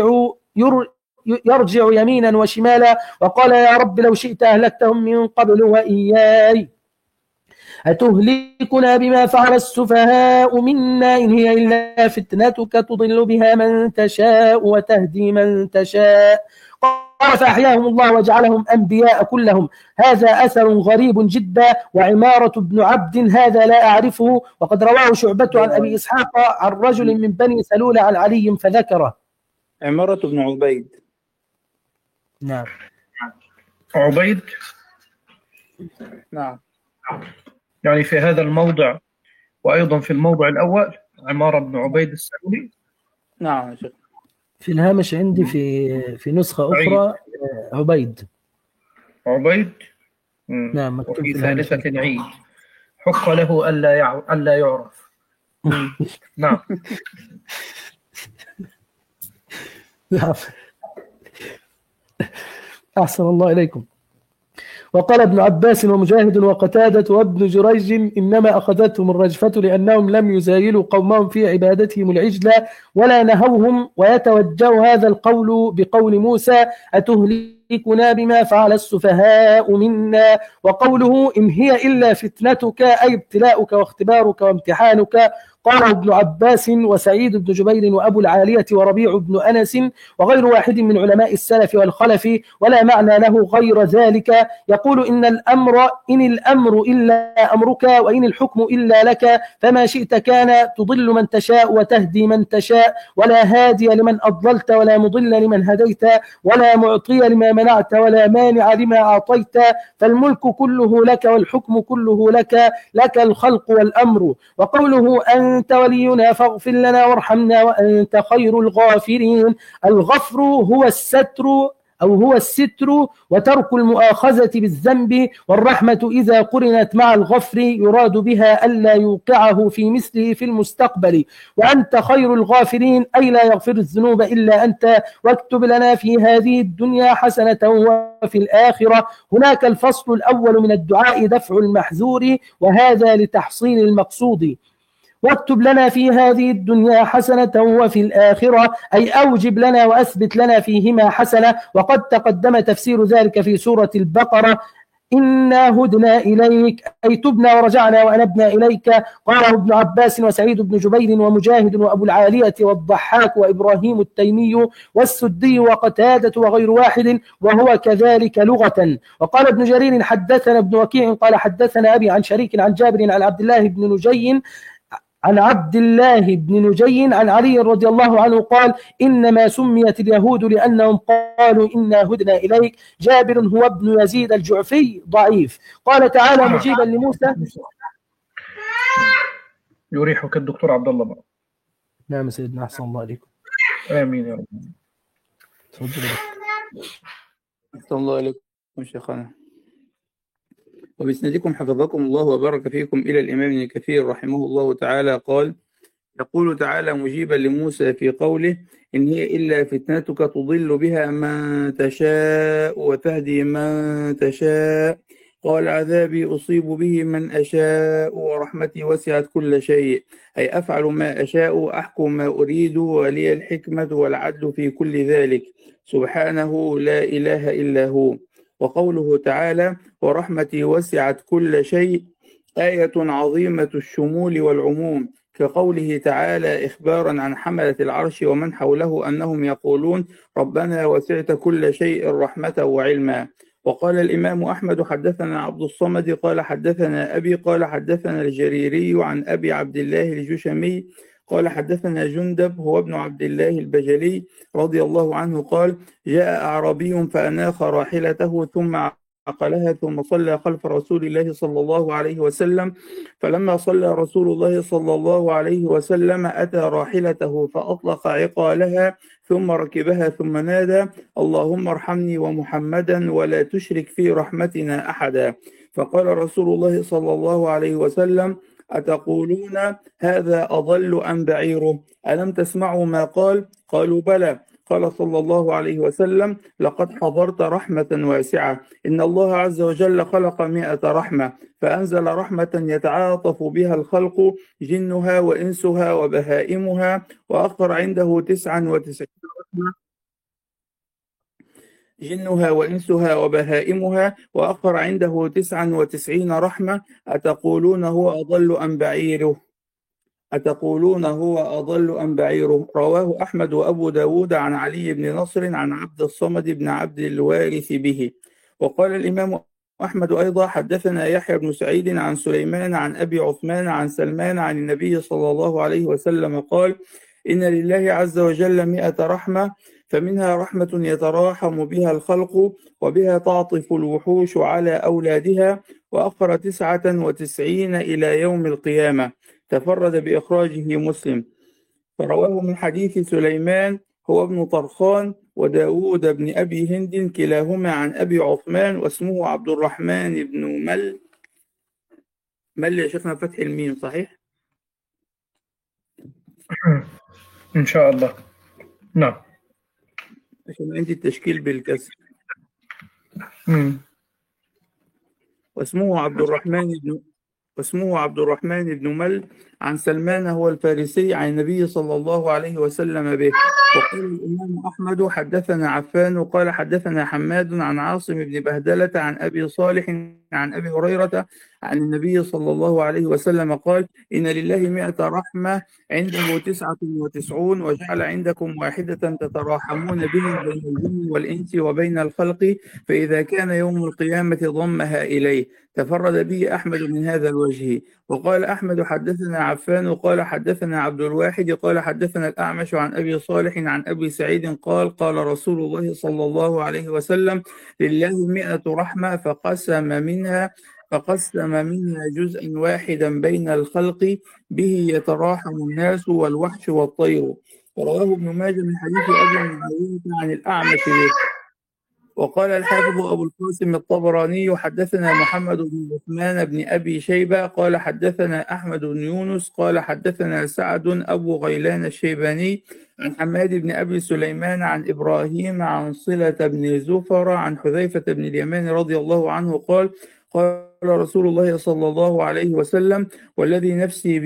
يرجع يمينا وشمالا وقال يا رب لو شئت أهلكتهم من قبل وإياي، أتهلكنا بما فعل السفهاء منا إن هي إلا فتنتك تضل بها من تشاء وتهدي من تشاء. قال فأحياهم الله وجعلهم أنبياء كلهم. هذا أثر غريب جدا. وعمارة بن عبد هذا لا أعرفه، وقد رواه شعبة عن أبي إسحاق عن رجل من بني سلول عن علي فذكره. عمارة بن عبيد. نعم عبيد. نعم يعني في هذا الموضع وأيضا في الموضع الأول عمارة بن عبيد السلولي. نعم يا شيخ. في الهامش عندي في نسخة أخرى عبيد. عبيد. نعم مكتوب وفي في الهامش. ثالثة عيد حق له ألا يعرف. نعم. نعم. أحسن الله إليكم. وقال ابن عباس ومجاهد وقتادة وابن جريج إنما أخذتهم الرجفة لأنهم لم يزايلوا قومهم في عبادتهم العجلة ولا نهوهم، ويتوجه هذا القول بقول موسى أتهلكنا بما فعل السفهاء منا، وقوله إن هي إلا فتنتك أي ابتلاؤك واختبارك وامتحانك. قال ابن عباس وسعيد بن جبير وأبو العالية وربيع بن أنس وغير واحد من علماء السلف والخلف، ولا معنى له غير ذلك. يقول إن الأمر إلا أمرك وإن الحكم إلا لك، فما شئت كان، تضل من تشاء وتهدي من تشاء، ولا هادي لمن أضللت ولا مضل لمن هديت ولا معطي لما منعت ولا مانع لما أعطيت، فالملك كله لك والحكم كله لك، لك الخلق والأمر. وقوله أنت ولينا فاغفر لنا وارحمنا وأنت خير الغافرين، الغفر هو الستر أو هو الستر وترك المؤاخذة بالذنب، والرحمة إذا قرنت مع الغفر يراد بها ألا يوقعه في مثله في المستقبل. وأنت خير الغافرين أي لا يغفر الذنوب إلا أنت، واكتب لنا في هذه الدنيا حسنة وفي الآخرة. هناك الفصل الأول من الدعاء دفع المحذور، وهذا لتحصيل المقصود. واكتب لنا في هذه الدنيا حسنة وفي الآخرة أي أوجب لنا وأثبت لنا فيهما حسنة، وقد تقدم تفسير ذلك في سورة البقرة. إنا هدنا إليك أي تبنا ورجعنا وأنبنا إليك. قاله ابن عباس وسعيد بن جبير ومجاهد وأبو العالية والضحاك وإبراهيم التيمي والسدي وقتادة وغير واحد، وهو كذلك لغة. وقال ابن جرير حدثنا ابن وكيع قال حدثنا أبي عن شريك عن جابر عن عبد الله بن نجي عن علي رضي الله عنه قال إنما سميت اليهود لأنهم قالوا إنا هدنا إليك. جابر هو ابن يزيد الجعفي ضعيف. قال تعالى مجيبا لموسى. يريحك الدكتور عبد الله بقى. نعم سيدنا أحسن الله عليكم. آمين يا رب. أحسن الله عليكم شيخنا. وبسندكم حفظكم الله وبارك فيكم إلى الإمام ابن كثير رحمه الله تعالى قال: يقول تعالى مجيبا لموسى في قوله: إن هي إلا فتنتك تضل بها من تشاء وتهدي من تشاء، قال عذابي أصيب به من أشاء ورحمتي وسعت كل شيء، أي أفعل ما أشاء أحكم ما أريد ولي الحكمة والعدل في كل ذلك، سبحانه لا إله إلا هو. وقوله تعالى: ورحمتي وسعت كل شيء، آية عظيمة الشمول والعموم، كقوله تعالى إخبارا عن حملة العرش ومن حوله أنهم يقولون ربنا وسعت كل شيء رحمة وعلما. وقال الإمام أحمد حدثنا عبد الصمد قال حدثنا أبي قال حدثنا الجريري عن أبي عبد الله الجشمي قال حدثنا جندب هو ابن عبد الله البجلي رضي الله عنه قال: جاء أعرابي فأناخ راحلته ثم عقلها ثم صلى خلف رسول الله صلى الله عليه وسلم، فلما صلى رسول الله صلى الله عليه وسلم أتى راحلته فأطلق عقالها ثم ركبها ثم نادى: اللهم ارحمني ومحمدا ولا تشرك في رحمتنا أحدا. فقال رسول الله صلى الله عليه وسلم: أتقولون هذا أضل أم بعيره؟ ألم تسمعوا ما قال؟ قالوا بلى. قال صلى الله عليه وسلم: لقد حضرت رحمة واسعة، إن الله عز وجل خلق 100 رحمة، فأنزل رحمة يتعاطف بها الخلق جنها وإنسها وبهائمها، وأخر عنده 99 رحمة جنها وإنسها وبهائمها، وأخر عنده 99 رحمة. أتقولون هو أضل أم بعيره؟ أتقولون هو أضل أم بعيره؟ رواه أحمد وأبو داود عن علي بن نصر عن عبد الصمد بن عبد الوارث به. وقال الإمام أحمد أيضا حدثنا يحيى بن سعيد عن سليمان عن أبي عثمان عن سلمان عن النبي صلى الله عليه وسلم قال: إن لله عز وجل 100 رحمة، فمنها رحمة يتراحم بها الخلق وبها تعطف الوحوش على أولادها، وأخر 99 إلى يوم القيامة، تفرد بإخراجه مسلم. فرواه من حديث سليمان هو ابن طرخان وداود بن أبي هند كلاهما عن أبي عثمان واسمه عبد الرحمن بن مل يا شيخنا فتح الميم صحيح؟ إن شاء الله. نعم. عشان عندي التشكيل بالكسر. مم. واسمه عبد الرحمن بن مل عن سلمان هو الفارسي عن النبي صلى الله عليه وسلم به. وقال الإمام أحمد حدثنا عفان قال حدثنا حماد عن عاصم بن بهدلة عن أبي صالح عن أبي هريرة عن النبي صلى الله عليه وسلم قال إن لله 100 رحمة عنده 99 وجعل عندكم واحدة تتراحمون بها بين الجن والإنس وبين الخلق فإذا كان يوم القيامة ضمها إليه. تفرد به أحمد من هذا الوجه. وقال أحمد حدثنا عفان قال حدثنا عبد الواحد قال حدثنا الأعمش عن أبي صالح عن أبي سعيد قال قال رسول الله صلى الله عليه وسلم لله 100 رحمة فقسم منها جزءا واحدا بين الخلق به يتراحم الناس والوحش والطير. رواه ابن ماجه من حديث أبي معاوية عن الأعمش به. وقال الحافظ أبو القاسم الطبراني حدثنا محمد بن عثمان بن أبي شيبة قال حدثنا أحمد بن يونس قال حدثنا سعد أبو غيلان الشيباني عن حماد بن أبي سليمان عن إبراهيم عن صلة بن زفر عن حذيفة بن اليمان رضي الله عنه قال قال رسول الله صلى الله عليه وسلم والذي نفسي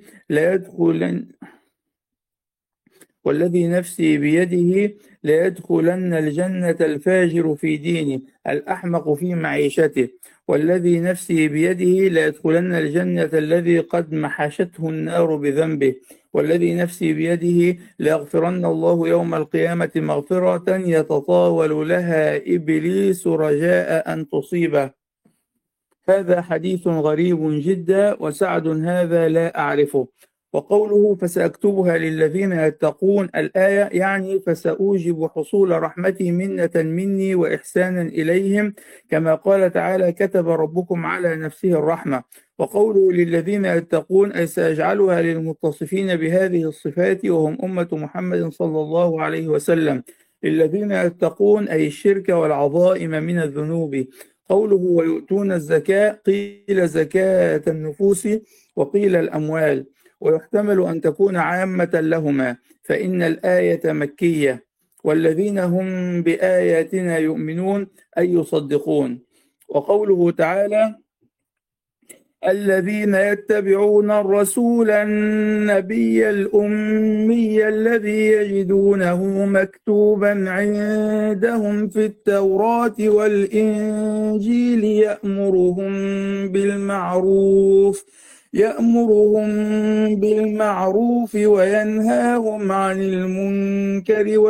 بيده ليدخلن الجنة الفاجر في دينه الأحمق في معيشته والذي نفسي بيده ليدخلن الجنة الذي قد محشته النار بذنبه والذي نفسي بيده ليغفرن الله يوم القيامة مغفرة يتطاول لها إبليس رجاء أن تصيبه. هذا حديث غريب جدا وسعد هذا لا أعرفه. وقوله فسأكتبها للذين يتقون الآية يعني فسأوجب حصول رحمتي منة مني وإحسانا إليهم كما قال تعالى كتب ربكم على نفسه الرحمة. وقوله للذين يتقون أي سأجعلها للمتصفين بهذه الصفات وهم أمة محمد صلى الله عليه وسلم. للذين يتقون أي الشرك والعظائم من الذنوب. قوله ويؤتون الزكاة قيل زكاة النفوس وقيل الأموال ويحتمل أن تكون عامة لهما فإن الآية مكية والذين هم بآياتنا يؤمنون أي يصدقون. وقوله تعالى الذين يتبعون الرسول النبي الأمي الذي يجدونه مكتوبا عندهم في التوراة والإنجيل يأمرهم بالمعروف وينهاهم عن المنكر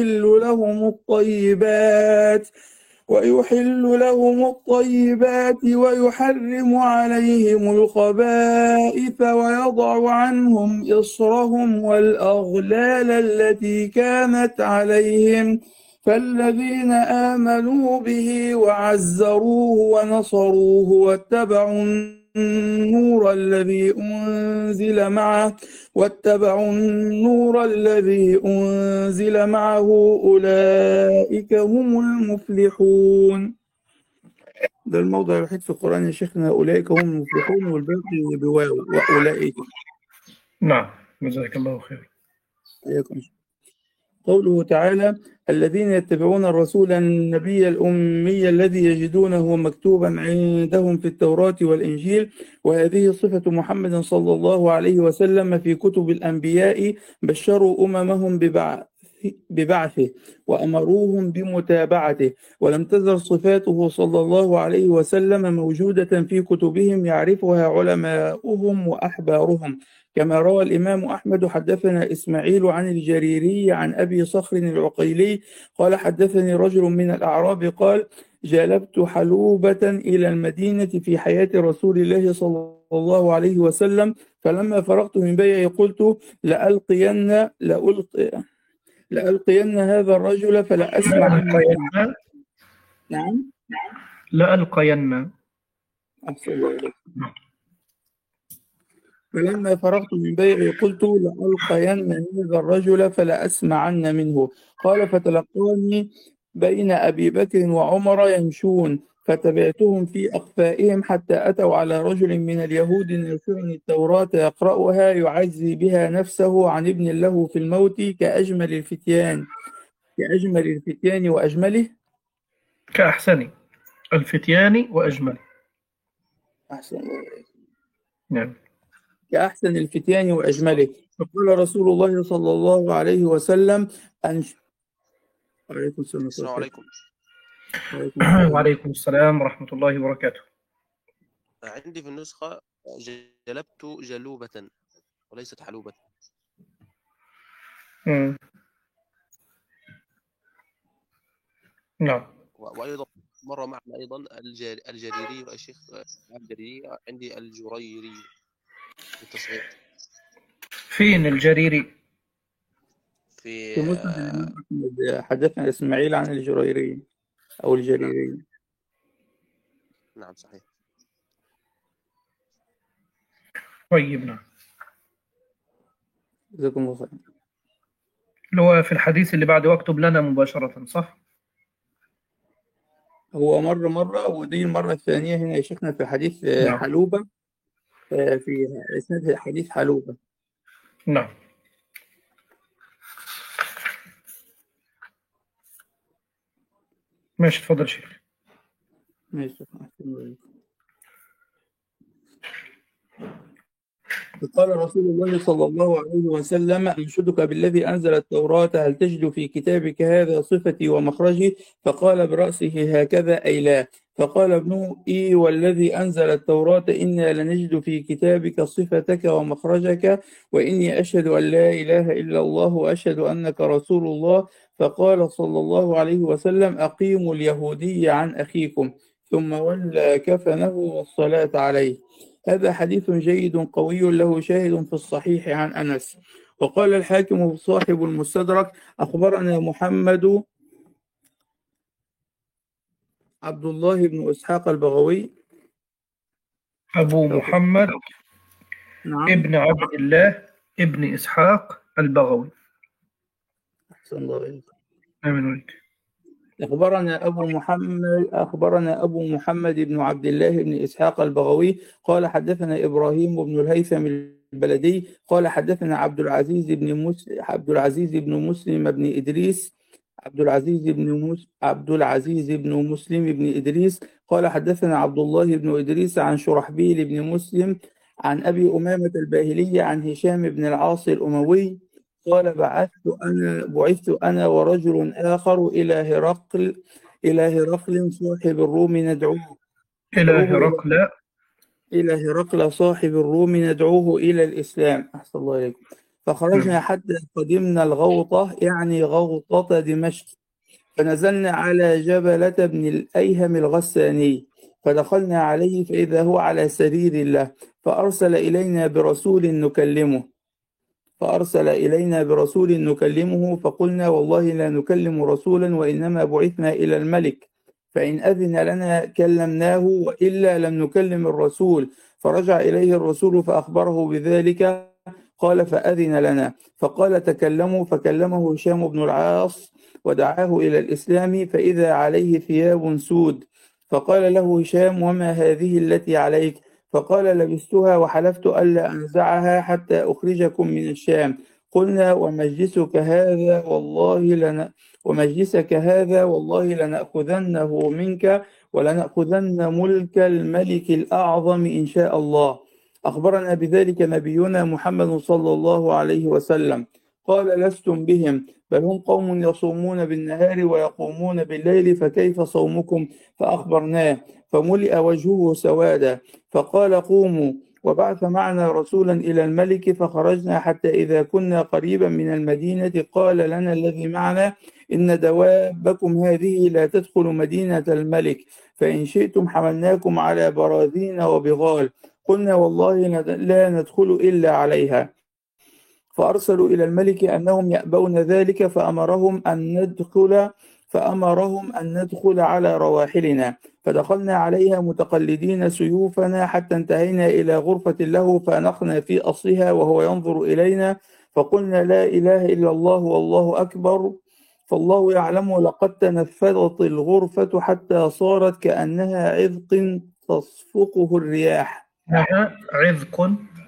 ويحل لهم الطيبات ويحرم عليهم الخبائث ويضع عنهم إصرهم والأغلال التي كانت عليهم فالذين آمنوا به وعزروه ونصروه واتبعوا النور الذي أنزل معه أولئك هم المفلحون. ده الموضع الوحيد في القرآن يا شيخنا أولئك هم المفلحون والباقي بواو وأولئك. نعم جزاك الله خير. إياكم. قوله تعالى الذين يتبعون الرسول النبي الأمي الذي يجدونه مكتوبا عندهم في التوراة والإنجيل وهذه صفة محمد صلى الله عليه وسلم في كتب الأنبياء بشروا أممهم ببعثه وأمروهم بمتابعته ولم تزل صفاته صلى الله عليه وسلم موجودة في كتبهم يعرفها علماؤهم وأحبارهم كما روى الإمام أحمد حدثنا إسماعيل عن الجريري عن أبي صخر العقيلي قال حدثني رجل من الأعراب قال جلبت حلوبة إلى المدينة في حياة رسول الله صلى الله عليه وسلم فلما فرغت من بيعي قلت لألقين هذا الرجل فلا أسمع نعم لألقين. أحسن الله إليك. فلما فرغت من بيعي قلت لألقين هذا الرجل فلا أسمعن منه. قال فتلقاني بين أبي بكر وعمر يمشون، فتبعتهم في أخفائهم حتى أتوا على رجل من اليهود ناشرني التوراة يقرأها يعزي بها نفسه عن ابن له في الموت كأجمل الفتيان وأجمله. كأحسن الفتيان وأجمل. أحسن. نعم. كأحسن الفتيان وأجمله. فقال رسول الله صلى الله عليه وسلم عليكم السلام. السلام عليكم. وعليكم السلام. وعليكم السلام ورحمة الله وبركاته. عندي في النسخة جلبت جلوبة وليست حلوبة. نعم. وأيضا مر معنا أيضا الجريري والشيخ الجريري، عندي الجريري بالتصحيح. فين الجريري؟ في مسند الإمام أحمد حدثنا إسماعيل عن الجريري أو الجريري. نعم صحيح. طيب. نعم. جزاكم الله خير. اللي هو في الحديث اللي بعده واكتب لنا مباشرة، صح؟ هو مرة ودي المرة الثانية هنا يا شيخنا في حديث نعم. حلوبة، في إسناد حديث حلوبة. نعم. ماشي، تفضل شيخ. ماشي. قال رسول الله صلى الله عليه وسلم أنشدك بالذي أنزل التوراة هل تجد في كتابك هذا صفتي ومخرجي؟ فقال برأسه هكذا أي لا. فقال ابنه إي والذي أنزل التوراة إنا لنجد في كتابك صفتك ومخرجك وإني أشهد أن لا إله إلا الله وأشهد أنك رسول الله. فقال صلى الله عليه وسلم أقيموا اليهودي عن أخيكم، ثم ولى كفنه والصلاة عليه. هذا حديث جيد قوي له شاهد في الصحيح عن أنس. وقال الحاكم صاحب المستدرك أخبرنا محمد عبد الله بن إسحاق البغوي أبو محمد نعم ابن عبد الله ابن إسحاق البغوي. أحسن الله إليك. آمين عليك. أخبرنا أبو محمد بن عبد الله بن إسحاق البغوي قال حدثنا إبراهيم بن الهيثم البلدي قال حدثنا عبد العزيز بن مسلم بن إدريس قال حدثنا عبد الله بن إدريس عن شرحبيل بن مسلم عن أبي أمامة الباهلي عن هشام بن العاص الأموي قال بعثت أنا ورجل آخر إلى هرقل صاحب الروم ندعوه إلى هرقل صاحب الروم ندعوه إلى الإسلام. أحسن الله إليكم. فخرجنا حتى قدمنا الغوطة يعني غوطة دمشق، فنزلنا على جبلة بن الأيهم الغساني، فدخلنا عليه فإذا هو على سرير الله، فأرسل إلينا برسول نكلمه فقلنا والله لا نكلم رسولا وإنما بعثنا إلى الملك، فإن أذن لنا كلمناه وإلا لم نكلم الرسول. فرجع إليه الرسول فأخبره بذلك قال فأذن لنا، فقال تكلموا، فكلمه هشام بن العاص ودعاه إلى الإسلام فإذا عليه ثياب سود، فقال له هشام وما هذه التي عليك؟ فقال لبستها وحلفت ألا أنزعها حتى أخرجكم من الشام. قلنا ومجلسك هذا والله لنأخذنه منك ولنأخذن ملك الملك الأعظم إن شاء الله. أخبرنا بذلك نبينا محمد صلى الله عليه وسلم قال لستم بهم بل هم قوم يصومون بالنهار ويقومون بالليل فكيف صومكم؟ فأخبرناه فملئ وجهه سوادا فقال قوموا، وبعث معنا رسولا إلى الملك فخرجنا حتى إذا كنا قريبا من المدينة قال لنا الذي معنا إن دوابكم هذه لا تدخل مدينة الملك، فإن شئتم حملناكم على براذين وبغال. قلنا والله لا ندخل إلا عليها. فأرسلوا إلى الملك أنهم يأبون ذلك فأمرهم أن ندخل على رواحلنا، فدخلنا عليها متقلدين سيوفنا حتى انتهينا إلى غرفة له فأنخنا في أصلها وهو ينظر إلينا، فقلنا لا إله إلا الله والله أكبر، فالله يعلم لقد تنفذت الغرفة حتى صارت كأنها عذق تصفقه الرياح. عذق.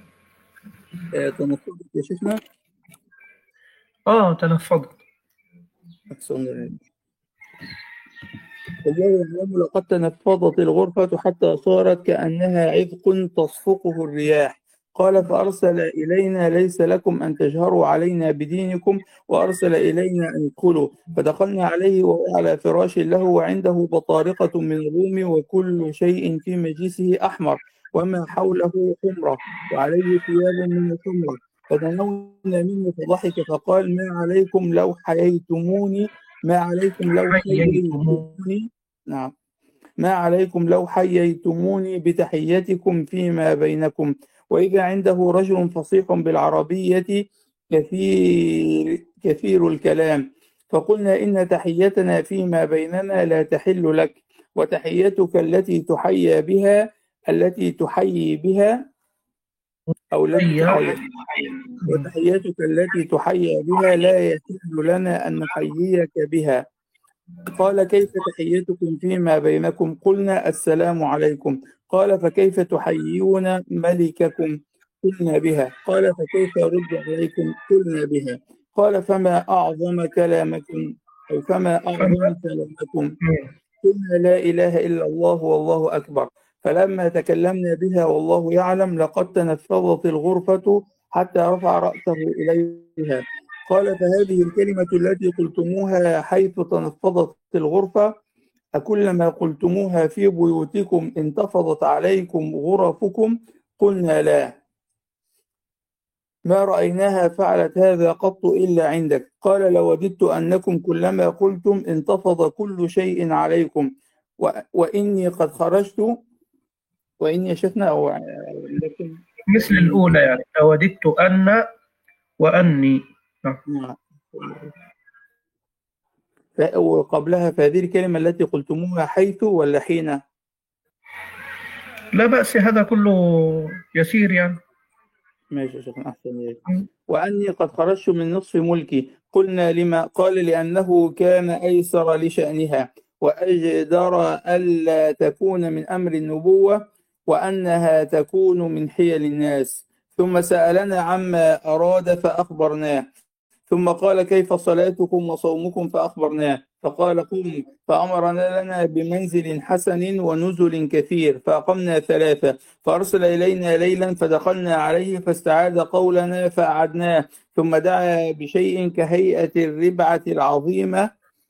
تنفذت يا شيخنا؟ تنفضت. والله يعلم لقد تنفضت الغرفة حتى صارت كأنها عذق تصفقه الرياح. قال فأرسل إلينا ليس لكم أن تجهروا علينا بدينكم، وأرسل إلينا أن ادخلوا، فدخلنا عليه وهو على فراش له وعنده بطارقة من الروم وكل شيء في مجلسه أحمر وما حوله حمرة وعليه ثياب من الحمرة، فدنونا منه فضحك فقال ما عليكم لو حييتموني نعم ما عليكم لو حييتموني بتحيتكم فيما بينكم، وإذا عنده رجل فصيح بالعربية كثير الكلام، فقلنا إن تحيتنا فيما بيننا لا تحل لك، وتحيتك التي تحيي بها وتحيتك التي تحيي بها لا يحل لنا أن نحييك بها. قال كيف تحيتكم فيما بينكم؟ قلنا السلام عليكم. قال فكيف تحيون ملككم؟ قلنا بها. قال فكيف يرد عليكم؟ قلنا بها. قال فما أعظم كلامكم قلنا لا إله إلا الله والله أكبر. فلما تكلمنا بها والله يعلم لقد تنفضت الغرفة حتى رفع رأسه إليها. قال فهذه الكلمة التي قلتموها حيث تنفضت الغرفة أكلما قلتموها في بيوتكم انتفضت عليكم غرفكم؟ قلنا لا، ما رأيناها فعلت هذا قط إلا عندك. قال لوددت أنكم كلما قلتم انتفض كل شيء عليكم وإني قد خرجت. وإني شفنا لكن مثل الأولى يعني لوددت أن وأني. وقبلها فهذه الكلمة التي قلتموها حيث ولا حين؟ لا بأس، هذا كله يسير يعني. ماشي شكرا، أحسن. وأني قد خرجت من نصف ملكي. قلنا لما؟ قال لأنه كان أيسر لشأنها وأجدر ألا تكون من أمر النبوة وأنها تكون من حيل الناس. ثم سألنا عما أراد فأخبرناه، ثم قال كيف صلاتكم وصومكم فأخبرناه، فقال قم، فأمرنا لنا بمنزل حسن ونزل كثير فأقمنا 3، فأرسل إلينا ليلا فدخلنا عليه فاستعاد قولنا فأعدناه، ثم دعا بشيء كهيئة الربعة العظيمة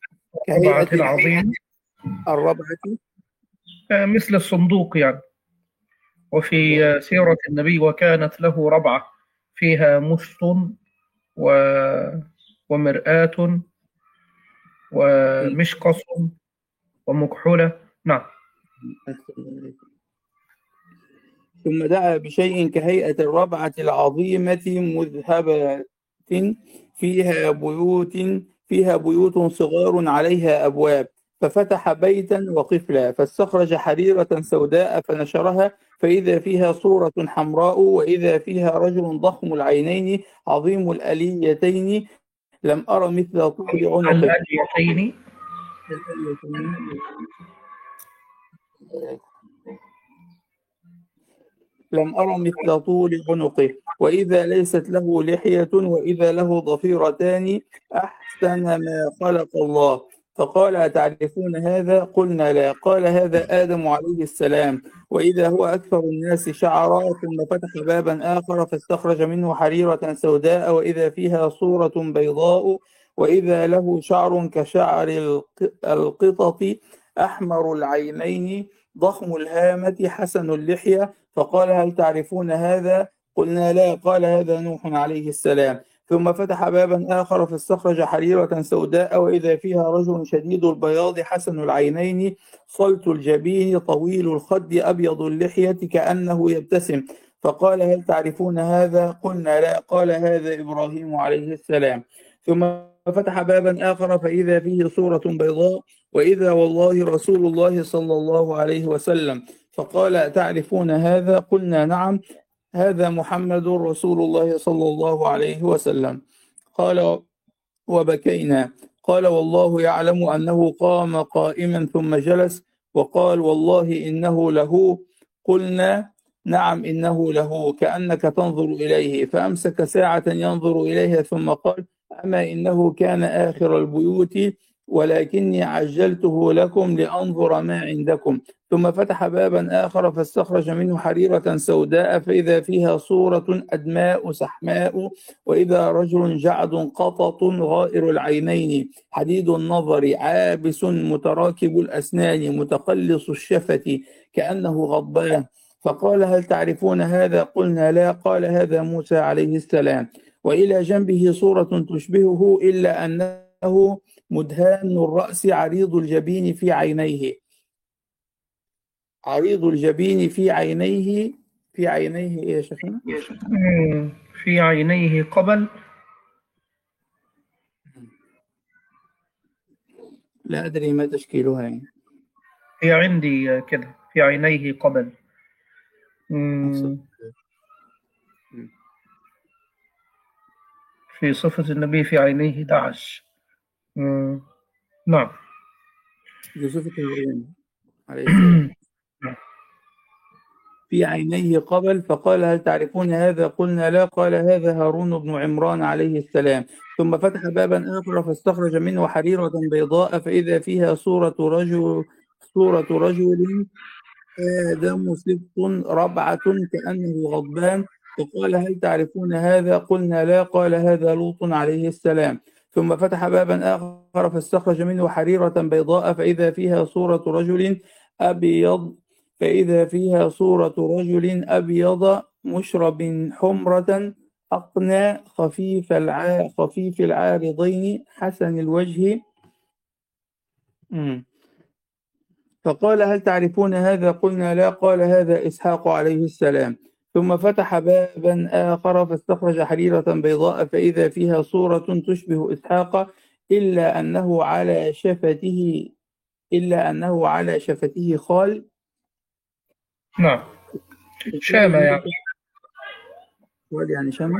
الربعة مثل الصندوق يعني. وفي سيرة النبي وكانت له ربعة فيها مشط ومرآة ومشقص ومكحولة. نعم. ثم دعا بشيء كهيئة الربعة العظيمة مذهبة فيها بيوت صغار عليها أبواب، ففتح بيتا وقفلا فاستخرج حريرة سوداء فنشرها فإذا فيها صورة حمراء وإذا فيها رجل ضخم العينين عظيم الأليتين لم أرى مثل طول عنقه. لم أرى مثل طول عنقه، وإذا ليست له لحية وإذا له ضفيرتان أحسن ما خلق الله. فقال أتعرفون هذا؟ قلنا لا. قال هذا آدم عليه السلام، وإذا هو أكثر الناس شعرا. ثم فتح بابا آخر فاستخرج منه حريرة سوداء وإذا فيها صورة بيضاء وإذا له شعر كشعر القطط أحمر العينين ضخم الهامة حسن اللحية. فقال هل تعرفون هذا؟ قلنا لا. قال هذا نوح عليه السلام. ثم فتح بابا آخر فاستخرج حريرة سوداء وإذا فيها رجل شديد البياض حسن العينين صلت الجبين طويل الخد أبيض اللحية كأنه يبتسم. فقال هل تعرفون هذا؟ قلنا لا. قال هذا إبراهيم عليه السلام. ثم فتح بابا آخر فإذا فيه صورة بيضاء، وإذا والله رسول الله صلى الله عليه وسلم، فقال: تعرفون هذا؟ قلنا: نعم، هذا محمد رسول الله صلى الله عليه وسلم. قال: وبكينا. قال: والله يعلم أنه قام قائما ثم جلس، وقال: والله إنه له. قلنا: نعم إنه له، كأنك تنظر إليه. فأمسك ساعة ينظر إليها ثم قال: أما إنه كان آخر البيوت، ولكني عجلته لكم لأنظر ما عندكم. ثم فتح بابا آخر فاستخرج منه حريرة سوداء فإذا فيها صورة أدماء سحماء، وإذا رجل جعد قطط غائر العينين حديد النظر عابس متراكب الأسنان متقلص الشفة كأنه غضبان. فقال: هل تعرفون هذا؟ قلنا: لا. قال: هذا موسى عليه السلام، وإلى جنبه صورة تشبهه إلا أنه مدهان الرأس عريض الجبين في عينيه. عريض الجبين في عينيه. في عينيه إيه يا شيخنا؟ في عينيه قبل. لا أدري ما تشكيلها يعني. هي عندي كده في عينيه قبل. في صفة النبي في عينيه دعش. نعم. دي صفة العين عليه السلام. في عينيه قبل. فقال: هل تعرفون هذا؟ قلنا: لا. قال: هذا هارون بن عمران عليه السلام. ثم فتح بابا آخر فاستخرج منه حريرة بيضاء فإذا فيها صورة رجل آدم سبط ربعة كأنه غضبان. فقال: هل تعرفون هذا؟ قلنا: لا. قال: هذا لوط عليه السلام. ثم فتح بابا آخر فاستخرج منه حريرة بيضاء فإذا فيها صورة رجل أبيض مشرب حمرة أقنى خفيف العارضين حسن الوجه. فقال: هل تعرفون هذا؟ قلنا: لا. قال: هذا إسحاق عليه السلام. ثم فتح بابا آخر فاستخرج حريرة بيضاء فإذا فيها صورة تشبه إسحاق إلا أنه على شفته خال. نعم. شامة يعني. يعني شامة.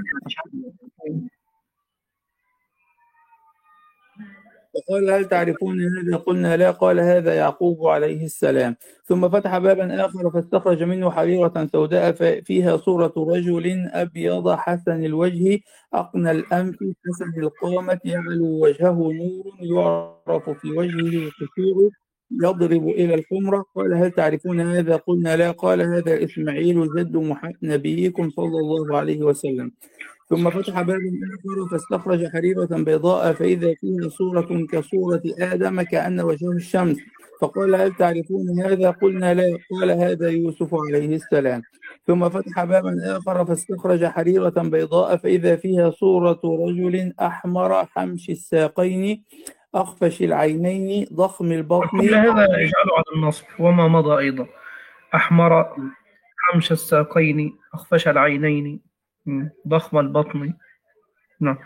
فقال: هل تعرفون هذا؟ قلنا: لا. قال: هذا يعقوب عليه السلام. ثم فتح بابا آخر فاستخرج منه حريرة سوداء فيها صورة رجل أبيض حسن الوجه أقنى الأنف حسن القامة يعلو وجهه نور يعرف في وجهه قصور يضرب إلى الحمرة. قال: هل تعرفون هذا؟ قلنا: لا. قال: هذا إسماعيل جد نبيكم صلى الله عليه وسلم. ثم فتح بابا آخر فاستخرج حريرة بيضاء فإذا فيها صورة كصورة آدم كأن وجهه الشمس. فقال: هل تعرفون هذا؟ قلنا: لا. قال: هذا يوسف عليه السلام. ثم فتح بابا آخر فاستخرج حريرة بيضاء فإذا فيها صورة رجل أحمر حمش الساقين أخفش العينين ضخم البطن. كل هذا يجعله على النصب وما مضى أيضا. أحمر حمش الساقين أخفش العينين ضخم البطن. نعم.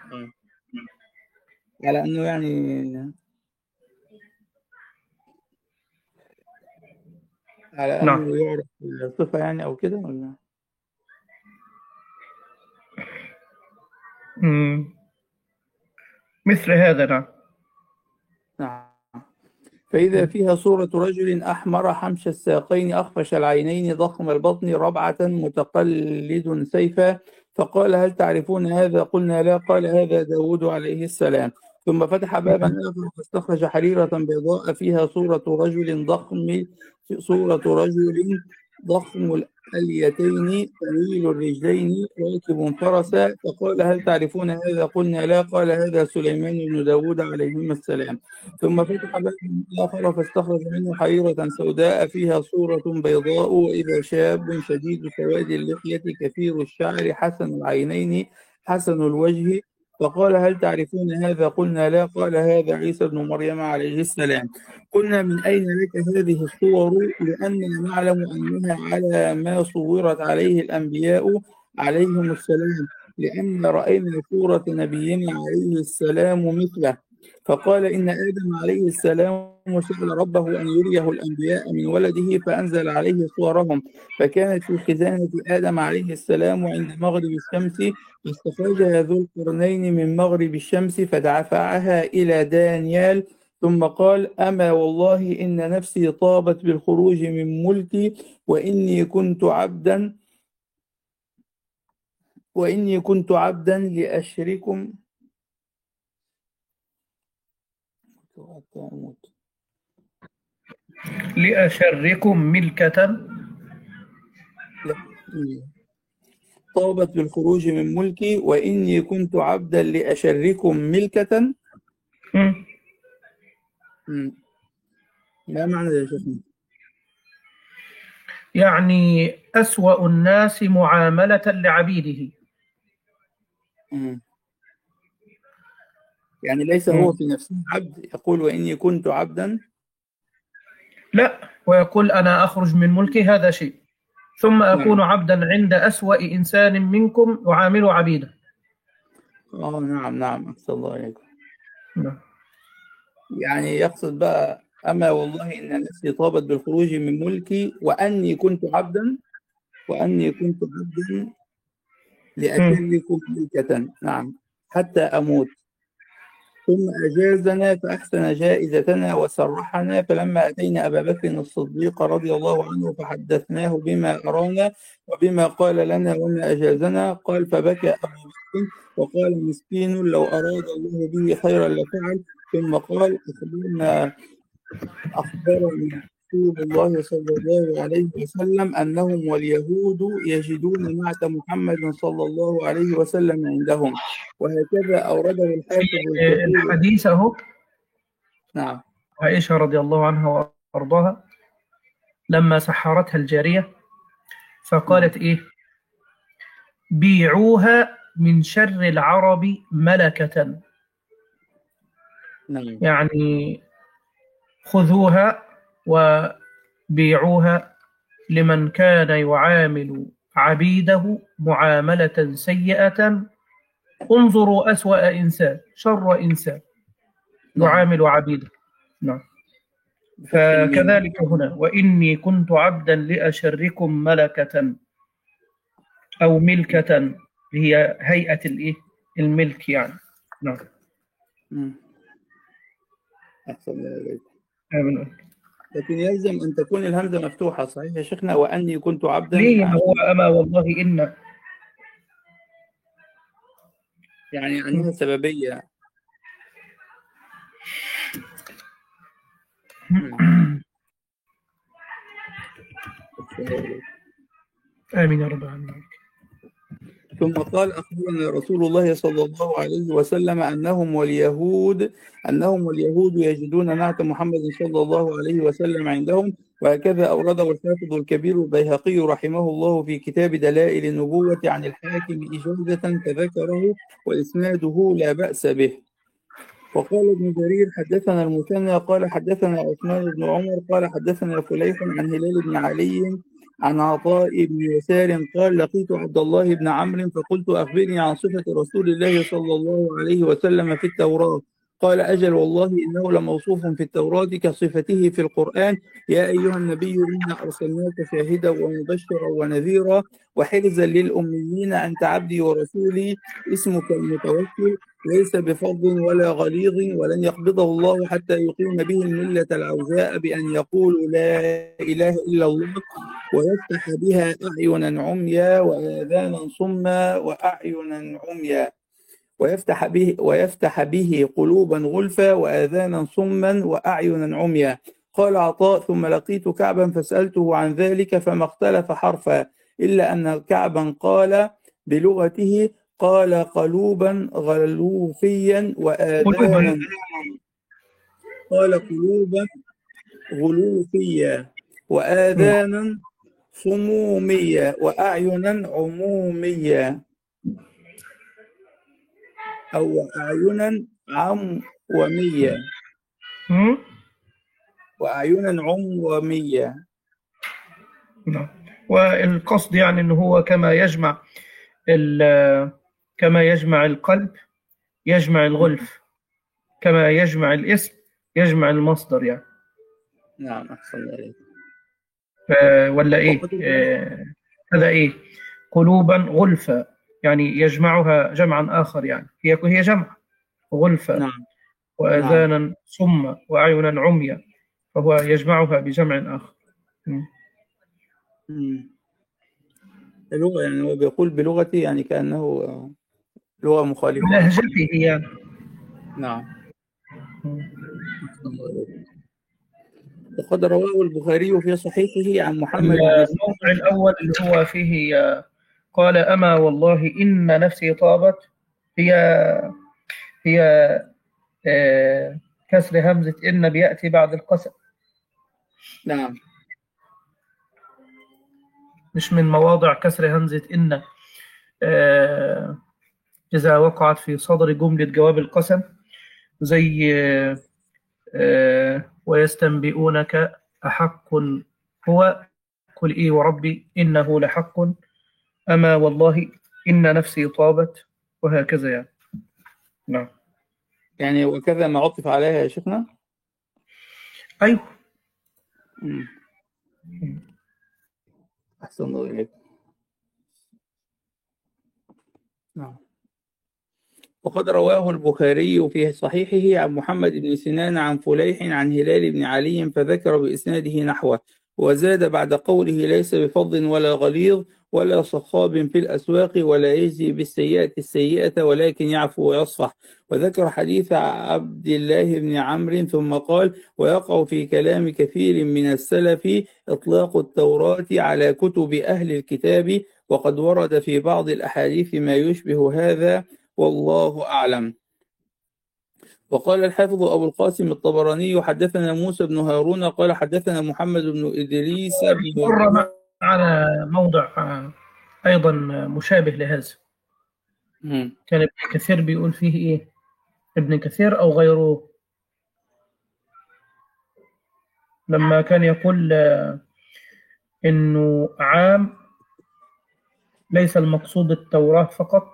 على أنه يعني على نعم. أنه يعرف صفة يعني أو كده ولا؟ مثل هذا. نعم. نعم. فإذا فيها صورة رجل أحمر حمش الساقين أخفش العينين ضخم البطن ربعة متقلد سيفا. فقال: هل تعرفون هذا؟ قلنا: لا. قال: هذا داود عليه السلام. ثم فتح بابا آخر فاستخرج حريرة بيضاء فيها صورة رجل ضخم الأليتين طويل الرجلين راكب فرسا. فقال: هل تعرفون هذا؟ قلنا: لا. قال: هذا سليمان بن داود عليهما السلام. ثم فتح بابا آخر فاستخرج منه حريرة سوداء فيها صورة بيضاء وإذا شاب شديد سواد اللحية كثير الشعر حسن العينين حسن الوجه. فقال: هل تعرفون هذا؟ قلنا: لا. قال: هذا عيسى بن مريم عليه السلام. قلنا: من أين لك هذه الصور؟ لأننا نعلم أنها على ما صورت عليه الأنبياء عليهم السلام. لأن رأينا سورة نبينا عليه السلام مثله، فقال إن آدم عليه السلام سأل ربه أن يريه الأنبياء من ولده فأنزل عليه صورهم، فكانت في خزانة آدم عليه السلام عند مغرب الشمس، فاستخرجها ذو القرنين من مغرب الشمس فدفعها إلى دانيال، ثم قال أما والله إن نفسي طابت بالخروج من ملكي وإني كنت عبدا لأشركم لأشركم ملكة. طابت بالخروج من ملكي وإني كنت عبدا لأشركم ملكة. ما معنى ذلك يا شيخنا؟ يعني أسوأ الناس معاملة لعبيده. يعني ليس هو في نفسه عبد، يقول وإني كنت عبدا، لا، ويقول أنا أخرج من ملكي هذا شيء، ثم أكون عبدا عند أسوأ إنسان منكم يعامل عبيده. نعم أحسن الله عليكم. يعني يقصد بقى أما والله إن نفسي طابت بالخروج من ملكي وأني كنت عبدا لأشركم ملكة، نعم، حتى أموت، ثم أجازنا فأحسن جائزتنا وسرحنا، فلما أتينا أبا بكر الصديق رضي الله عنه فحدثناه بما أرانا وبما قال لنا وما أجازنا، قال فبكى أبو بكر وقال مسكين لو أراد الله به خيرا لفعل، ثم قال أخبرني رسول الله صلى الله عليه وسلم أنهم واليهود يجدون نعت محمد صلى الله عليه وسلم عندهم، وهكذا أورده الحافظ الحديث أهو. نعم. عائشة رضي الله عنها وأرضاها لما سحرتها الجارية فقالت إيه؟ بيعوها من شر العرب ملكة. يعني خذوها وبيعوها لمن كان يعامل عبيده معاملة سيئة. انظروا أسوأ إنسان، شر إنسان يعامل عبيده. نعم. فكذلك هنا وإني كنت عبدا لأشركم ملكة أو ملكة، هي هيئة الملك يعني. نعم. أحسن الله عليك. لكن يلزم أن تكون الهمزة مفتوحة، صحيح يا شيخنا؟ وأني كنت عبدا، ليه هو أما والله إن يعني أنها سببية. آمين يا رب العالمين. ثم قال أخبرنا رسول الله صلى الله عليه وسلم أنهم واليهود يجدون نعت محمد صلى الله عليه وسلم عندهم، وهكذا أورده الحافظ الكبير البيهقي رحمه الله في كتاب دلائل النبوة عن الحاكم إجازة فذكره وإسناده لا بأس به. وقال ابن جرير حدثنا المثنى قال حدثنا عثمان بن عمر قال حدثنا فليح عن هلال بن علي عن عطاء بن يسار قال لقيت عبد الله بن عمرو فقلت أخبرني عن صفة رسول الله صلى الله عليه وسلم في التوراة، قال أجل والله إنه لموصوف في التوراة كصفته في القرآن، يا أيها النبي إنا أرسلناك شاهدا ومبشرا ونذيرا وحرزا للأميين أنت عبدي ورسولي اسمك المتوكل ليس بفظ ولا غليظ ولن يقبضه الله حتى يقيم به الملة العوجاء بأن يقولوا لا إله إلا الله ويفتح بها أعينا عميا وآذانا صما وأعينا عميا ويفتح به قلوبا غلفا وآذانا صما وأعينا عميا. قال عطاء ثم لقيت كعبا فسألته عن ذلك فما اختلف حرفا إلا أن كعبا قال بلغته قال قلوبا غلوفيا وآذانا قال قلوبا غلوفيا وآذانا صمومية وأعينا عمومية أو أعينا عمومية وأعينا عمومية. والقصد يعني أنه هو كما يجمع كما يجمع القلب يجمع الغلف، كما يجمع الاسم يجمع المصدر يعني. نعم أحسن الله عليك. ولا إيه؟ هذا إيه؟ قلوبا غلفا يعني يجمعها جمعا آخر، يعني هي جمع غلفا، نعم. نعم. وآذانا صما وأعينا عميا، فهو يجمعها بجمع آخر. اللغة يعني هو بيقول بلغتي يعني كأنه لغة مخالفة. بلهجته يعني. نعم. وقد رواه البخاري في صحيحه عن محمد بن الموضع الأول اللي هو فيه قال أما والله إن نفسي طابت، هي هي كسر همزة إن بيأتي بعد القسم. نعم. مش من مواضع كسر همزة إن إذا وقعت في صدر جملة جواب القسم، زي ويستنبئونك أحق هو قل إيه وربي إنه لحق أما والله إن نفسي طابت، وهكذا يعني. نعم. يعني وكذا ما عطف عليها يا شيخنا. أيوه. أحسن الله إليك. نعم. وقد رواه البخاري في صحيحه عن محمد بن سنان عن فليح عن هلال بن علي فذكر بإسناده نحوه، وزاد بعد قوله ليس بفظ ولا غليظ ولا صخاب في الأسواق ولا يجزي بالسيئة السيئة ولكن يعفو ويصفح، وذكر حديث عبد الله بن عمرو ثم قال ويقع في كلام كثير من السلف إطلاق التوراة على كتب أهل الكتاب، وقد ورد في بعض الأحاديث ما يشبه هذا والله أعلم. وقال الحافظ أبو القاسم الطبراني حدثنا موسى بن هارون قال حدثنا محمد بن إدريس مر على موضع أيضا مشابه لهذا. كان ابن كثير بيقول فيه إيه؟ ابن كثير أو غيره لما كان يقول إنه عام ليس المقصود التوراة فقط،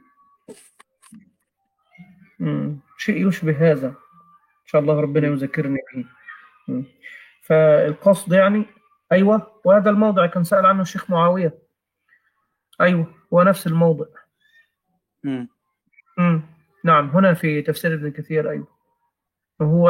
شيء يشبه هذا إن شاء الله ربنا يذكرني به. فالقصد يعني أيوة، وهذا الموضع كان سأل عنه الشيخ معاوية، أيوة ونفس الموضع. نعم هنا في تفسير ابن كثير. أيوة هو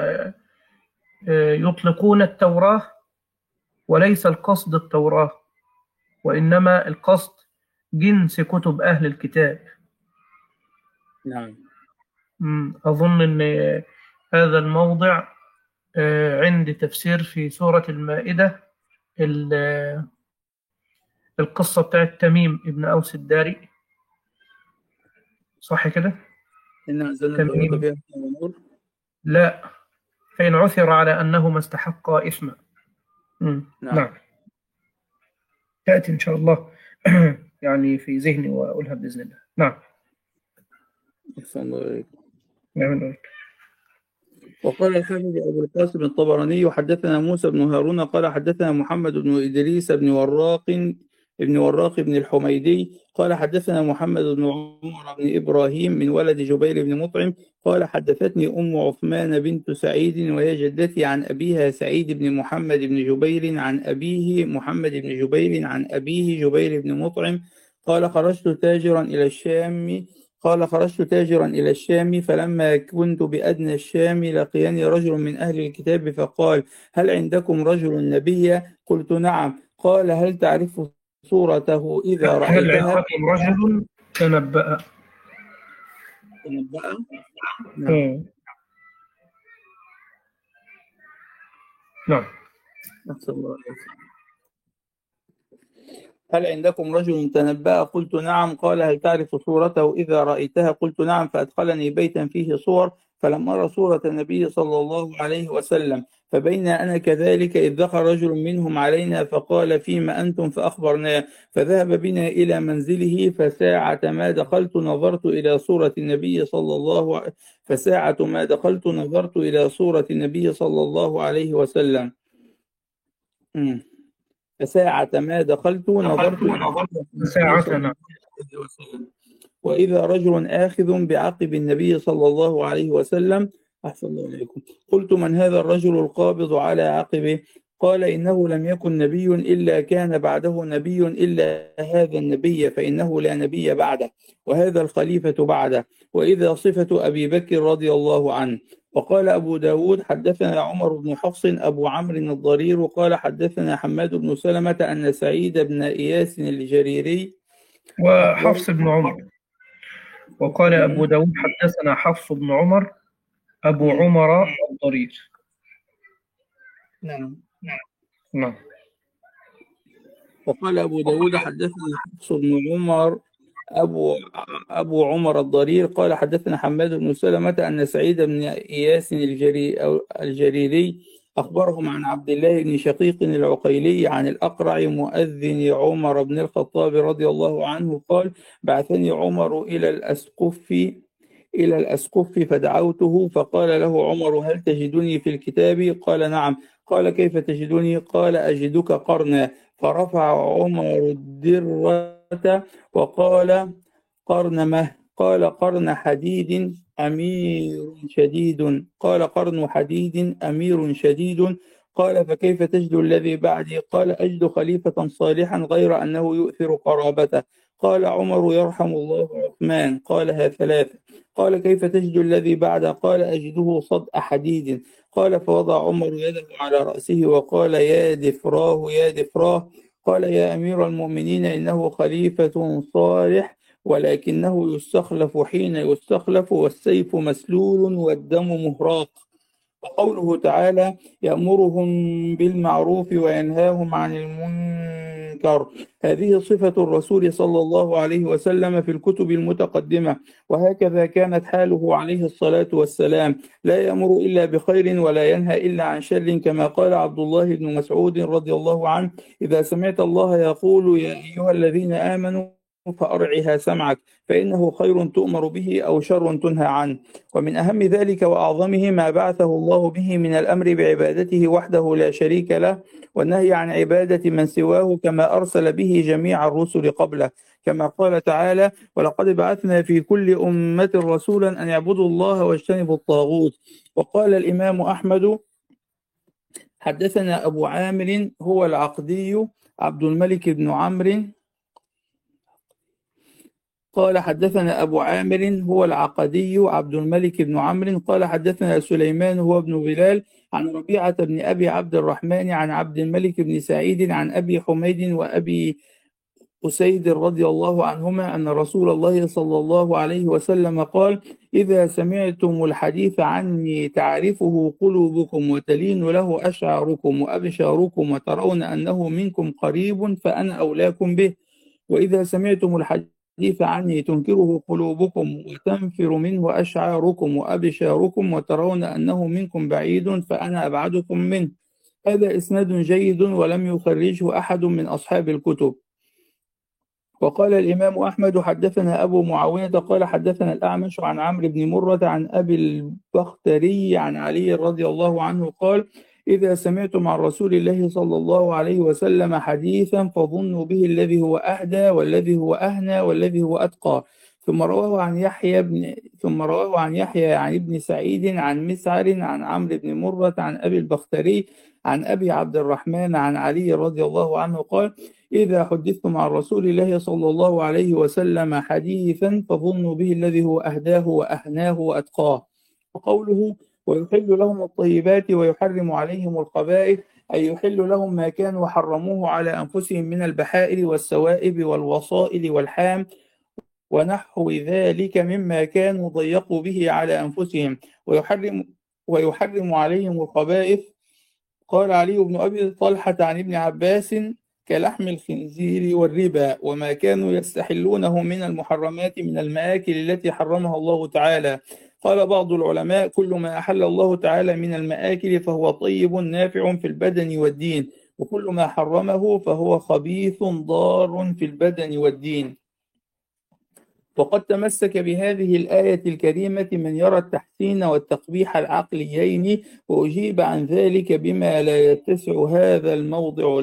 يطلقون التوراة وليس القصد التوراة، وإنما القصد جنس كتب أهل الكتاب. نعم. أظن أن هذا الموضع عندي تفسير في سورة المائدة، القصة بتاعت تميم ابن أوس الداري، صح كده؟ إن أنزلنا التوراة فيها نور. لا، فإن عثر على أنهما استحقا إثما. نعم تأتي إن شاء الله يعني في ذهني وأقولها بإذن الله. نعم. نعم. وقال الحافظ أبو القاسم الطبراني حدثنا موسى بن هارون قال حدثنا محمد بن إدريس بن وراق بن الحميدي قال حدثنا محمد بن عمر بن إبراهيم من ولد جبير بن مطعم قال حدثتني أم عثمان بنت سعيد وهي جدتي عن أبيها سعيد بن محمد بن جبير عن أبيه محمد بن جبير عن أبيه جبير بن مطعم قال خرجت تاجرا إلى الشام فلما كنت بأدنى الشام لقيني رجل من أهل الكتاب فقال هل عندكم رجل نبي؟ قلت نعم. قال هل تعرف صورته إذا رأيتها؟ هل عندكم رجل تنبأ؟ نعم. هل عندكم رجل تنبأ؟ قلت نعم. قال هل تعرف صورته إذا رأيتها؟ قلت نعم. فأدخلني بيتا فيه صور فلم أرى صورة النبي صلى الله عليه وسلم، فبين أنا كذلك إذ دخل رجل منهم علينا فقال فيما أنتم؟ فأخبرناه، فذهب بنا إلى منزله فساعة ما دخلت نظرت إلى صورة النبي صلى الله عليه وسلم. فساعة ما دخلت نظرت وإذا رجل آخذ بعقب النبي صلى الله عليه وسلم. أحسن الله إليكم. قلت من هذا الرجل القابض على عقبه؟ قال إنه لم يكن نبي إلا كان بعده نبي إلا هذا النبي فإنه لا نبي بعده وهذا الخليفة بعده. وإذا صفة أبي بكر رضي الله عنه. وقال أبو داود حدثنا عمر بن حفص أبو عمرو الضرير قال حدثنا حماد بن سلمة أن سعيد بن إياس الجريري وحفص بن عمر. وقال أبو داود حدثنا حفص بن عمر أبو عمر الضرير. نعم. نعم. وقال أبو داود حدثنا حفص بن عمر أبو عمر الضرير قال حدثنا حماد بن سلمة أن سعيد بن إياس الجريري أخبرهم عن عبد الله بن شقيق العقيلي عن الأقرع مؤذن عمر بن الخطاب رضي الله عنه قال بعثني عمر إلى الأسقف فدعوته فقال له عمر هل تجدني في الكتاب؟ قال نعم. قال كيف تجدني؟ قال أجدك قرنا. فرفع عمر الدرة وقال قرن مه؟ قال قرن حديد أمير شديد. قال قرن حديد أمير شديد. قال فكيف تجد الذي بعدي؟ قال أجد خليفة صالحا غير أنه يؤثر قرابته. قال عمر يرحم الله عثمان. قالها ثلاثة. قال كيف تجد الذي بعده؟ قال أجده صدأ حديد. قال فوضع عمر يده على رأسه وقال يا دفراه يا دفراه. قال يا أمير المؤمنين إنه خليفة صالح ولكنه يستخلف حين يستخلف والسيف مسلول والدم مهراق. وقوله تعالى يأمرهم بالمعروف وينهاهم عن المنكر هذه صفة الرسول صلى الله عليه وسلم في الكتب المتقدمة وهكذا كانت حاله عليه الصلاة والسلام لا يأمر إلا بخير ولا ينهى إلا عن شر كما قال عبد الله بن مسعود رضي الله عنه إذا سمعت الله يقول يا أيها الذين آمنوا فأرعها سمعك فإنه خير تؤمر به أو شر تنهى عنه. ومن أهم ذلك وأعظمه ما بعثه الله به من الأمر بعبادته وحده لا شريك له والنهي عن عبادة من سواه كما أرسل به جميع الرسل قبله كما قال تعالى ولقد بعثنا في كل أمة رسولا أن يعبدوا الله واجتنبوا الطاغوت. وقال الإمام أحمد حدثنا أبو عامر هو العقدي عبد الملك بن عمرو قال حدثنا أبو عامر هو العقدي عبد الملك بن عمرو قال حدثنا سليمان هو ابن بلال عن ربيعة بن أبي عبد الرحمن عن عبد الملك بن سعيد عن أبي حميد وأبي أسيد رضي الله عنهما أن رسول الله صلى الله عليه وسلم قال إذا سمعتم الحديث عني تعرفه قلوبكم وتلين له أشعاركم وأبشاركم وترون أنه منكم قريب فأنا أولاكم به وإذا سمعتم الحديث عني تنكره قلوبكم وتنفر منه أشعاركم وأبشاركم وترون أنه منكم بعيد فأنا أبعدكم منه. هذا إسناد جيد ولم يخرجه أحد من أصحاب الكتب. وقال الإمام أحمد حدثنا أبو معاوية قال حدثنا الأعمش عن عمرو بن مرة عن أبي البختري عن علي رضي الله عنه قال إذا سمعتم عن رسول الله صلى الله عليه وسلم حديثا فظنوا به الذي هو أهدى والذي هو أهنى والذي هو أتقى. ثم رواه عن يحيى عن ابن سعيد عن مسعر عن عمرو بن مرة عن أبي البختري عن أبي عبد الرحمن عن علي رضي الله عنه قال إذا حدثتم عن رسول الله صلى الله عليه وسلم حديثا فظنوا به الذي هو أهداه وأهناه وأتقاه. وقوله ويحل لهم الطيبات ويحرم عليهم الخبائث أي يحل لهم ما كانوا حرموه على أنفسهم من البحائر والسوائب والوصائل والحام ونحو ذلك مما كانوا ضيقوا به على أنفسهم ويحرم عليهم الخبائث. قال علي بن أبي طلحة عن ابن عباس كلحم الخنزير والربا وما كانوا يستحلونه من المحرمات من المآكل التي حرمها الله تعالى. قال بعض العلماء كل ما أحل الله تعالى من المآكل فهو طيب نافع في البدن والدين وكل ما حرمه فهو خبيث ضار في البدن والدين. وقد تمسك بهذه الآية الكريمة من يرى التحسين والتقبيح العقليين وأجيب عن ذلك بما لا يتسع هذا الموضع له.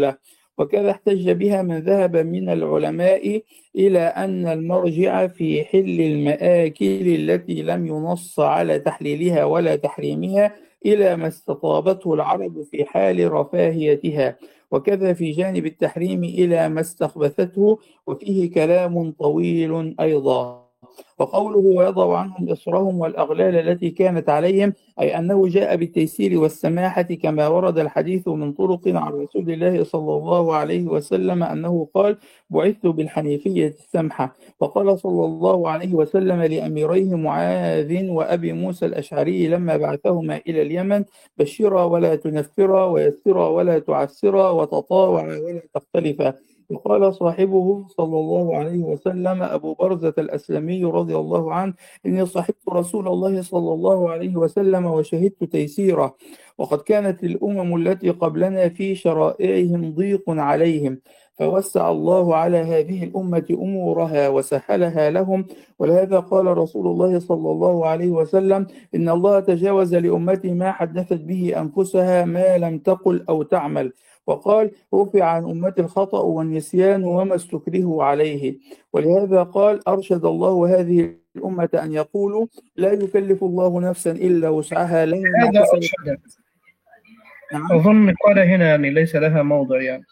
وكذا احتج بها من ذهب من العلماء إلى أن المرجع في حل المآكل التي لم ينص على تحليلها ولا تحريمها إلى ما استطابته العرب في حال رفاهيتها، وكذا في جانب التحريم إلى ما استخبثته، وفيه كلام طويل أيضا. وقوله ويضع عنهم إصرهم والأغلال التي كانت عليهم، أي أنه جاء بالتيسير والسماحة كما ورد الحديث من طرق عن رسول الله صلى الله عليه وسلم أنه قال: بعثت بالحنيفية السمحة. وقال صلى الله عليه وسلم لأميريه معاذ وأبي موسى الأشعري لما بعثهما إلى اليمن: بشرا ولا تنفرا، ويسرا ولا تعسرا، وتطاوعا ولا تختلفا. وقال صاحبه صلى الله عليه وسلم أبو برزة الأسلمي رضي الله عنه: إني صحبت رسول الله صلى الله عليه وسلم وشهدت تيسيره، وقد كانت الأمم التي قبلنا في شرائعهم ضيق عليهم، فوسع الله على هذه الأمة أمورها وسهلها لهم. ولهذا قال رسول الله صلى الله عليه وسلم: إن الله تجاوز لأمتي ما حدثت به أنفسها ما لم تقل أو تعمل. وقال: رفع عن أمتي الخطأ والنسيان وما استكرهوا عليه. ولهذا قال: أرشد الله هذه الأمة أن يقولوا: لا يكلف الله نفسا إلا وسعها لها ما هذا كسبت. أرشد. نعم. أظن قال هنا يعني ليس لها موضع يعني.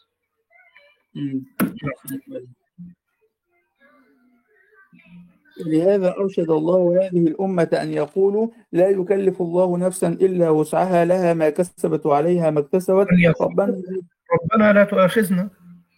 لهذا أرشد الله هذه الأمة أن يقولوا: لا يكلف الله نفسا إلا وسعها لها ما كسبت وعليها ما اكتسبت. ربنا لا تؤاخذنا.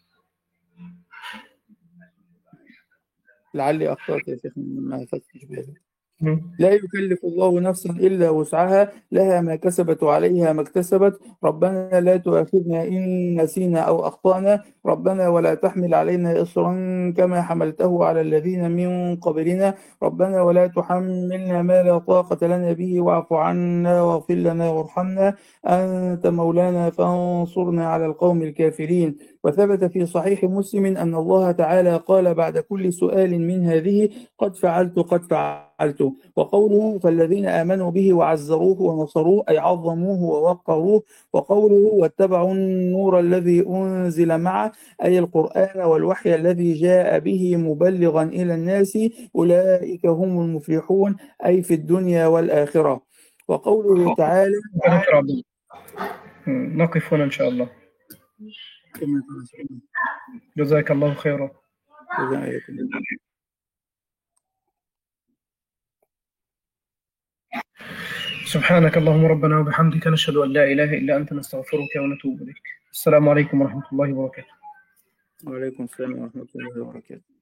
لعلي أخطأت يا شيخ ما فتش بالي. لا يكلف الله نفسا إلا وسعها لها ما كسبت وعليها ما اكتسبت. ربنا لا تؤاخذنا إن نسينا أو أخطأنا. ربنا ولا تحمل علينا إصرا كما حملته على الذين من قبلنا. ربنا ولا تحملنا ما لا طاقة لنا به واعف عنا واغفر لنا وارحمنا أنت مولانا فانصرنا على القوم الكافرين. وثبت في صحيح مسلم أن الله تعالى قال بعد كل سؤال من هذه: قد فعلت قد فعلت. وقوله: فالذين آمنوا به وعزروه ونصروه، أي عظموه ووقروه. وقوله: واتبعوا النور الذي أنزل معه، أي القرآن والوحي الذي جاء به مبلغا إلى الناس، أولئك هم المفلحون، أي في الدنيا والآخرة. وقوله تعالى: نقف هنا إن شاء الله. جزاك الله خيرا. سبحانك اللهم ربنا وبحمدك، نشهد أن لا إله إلا أنت، نستغفرك ونتوب إليك. السلام عليكم ورحمة الله وبركاته. وعليكم السلام ورحمة الله وبركاته.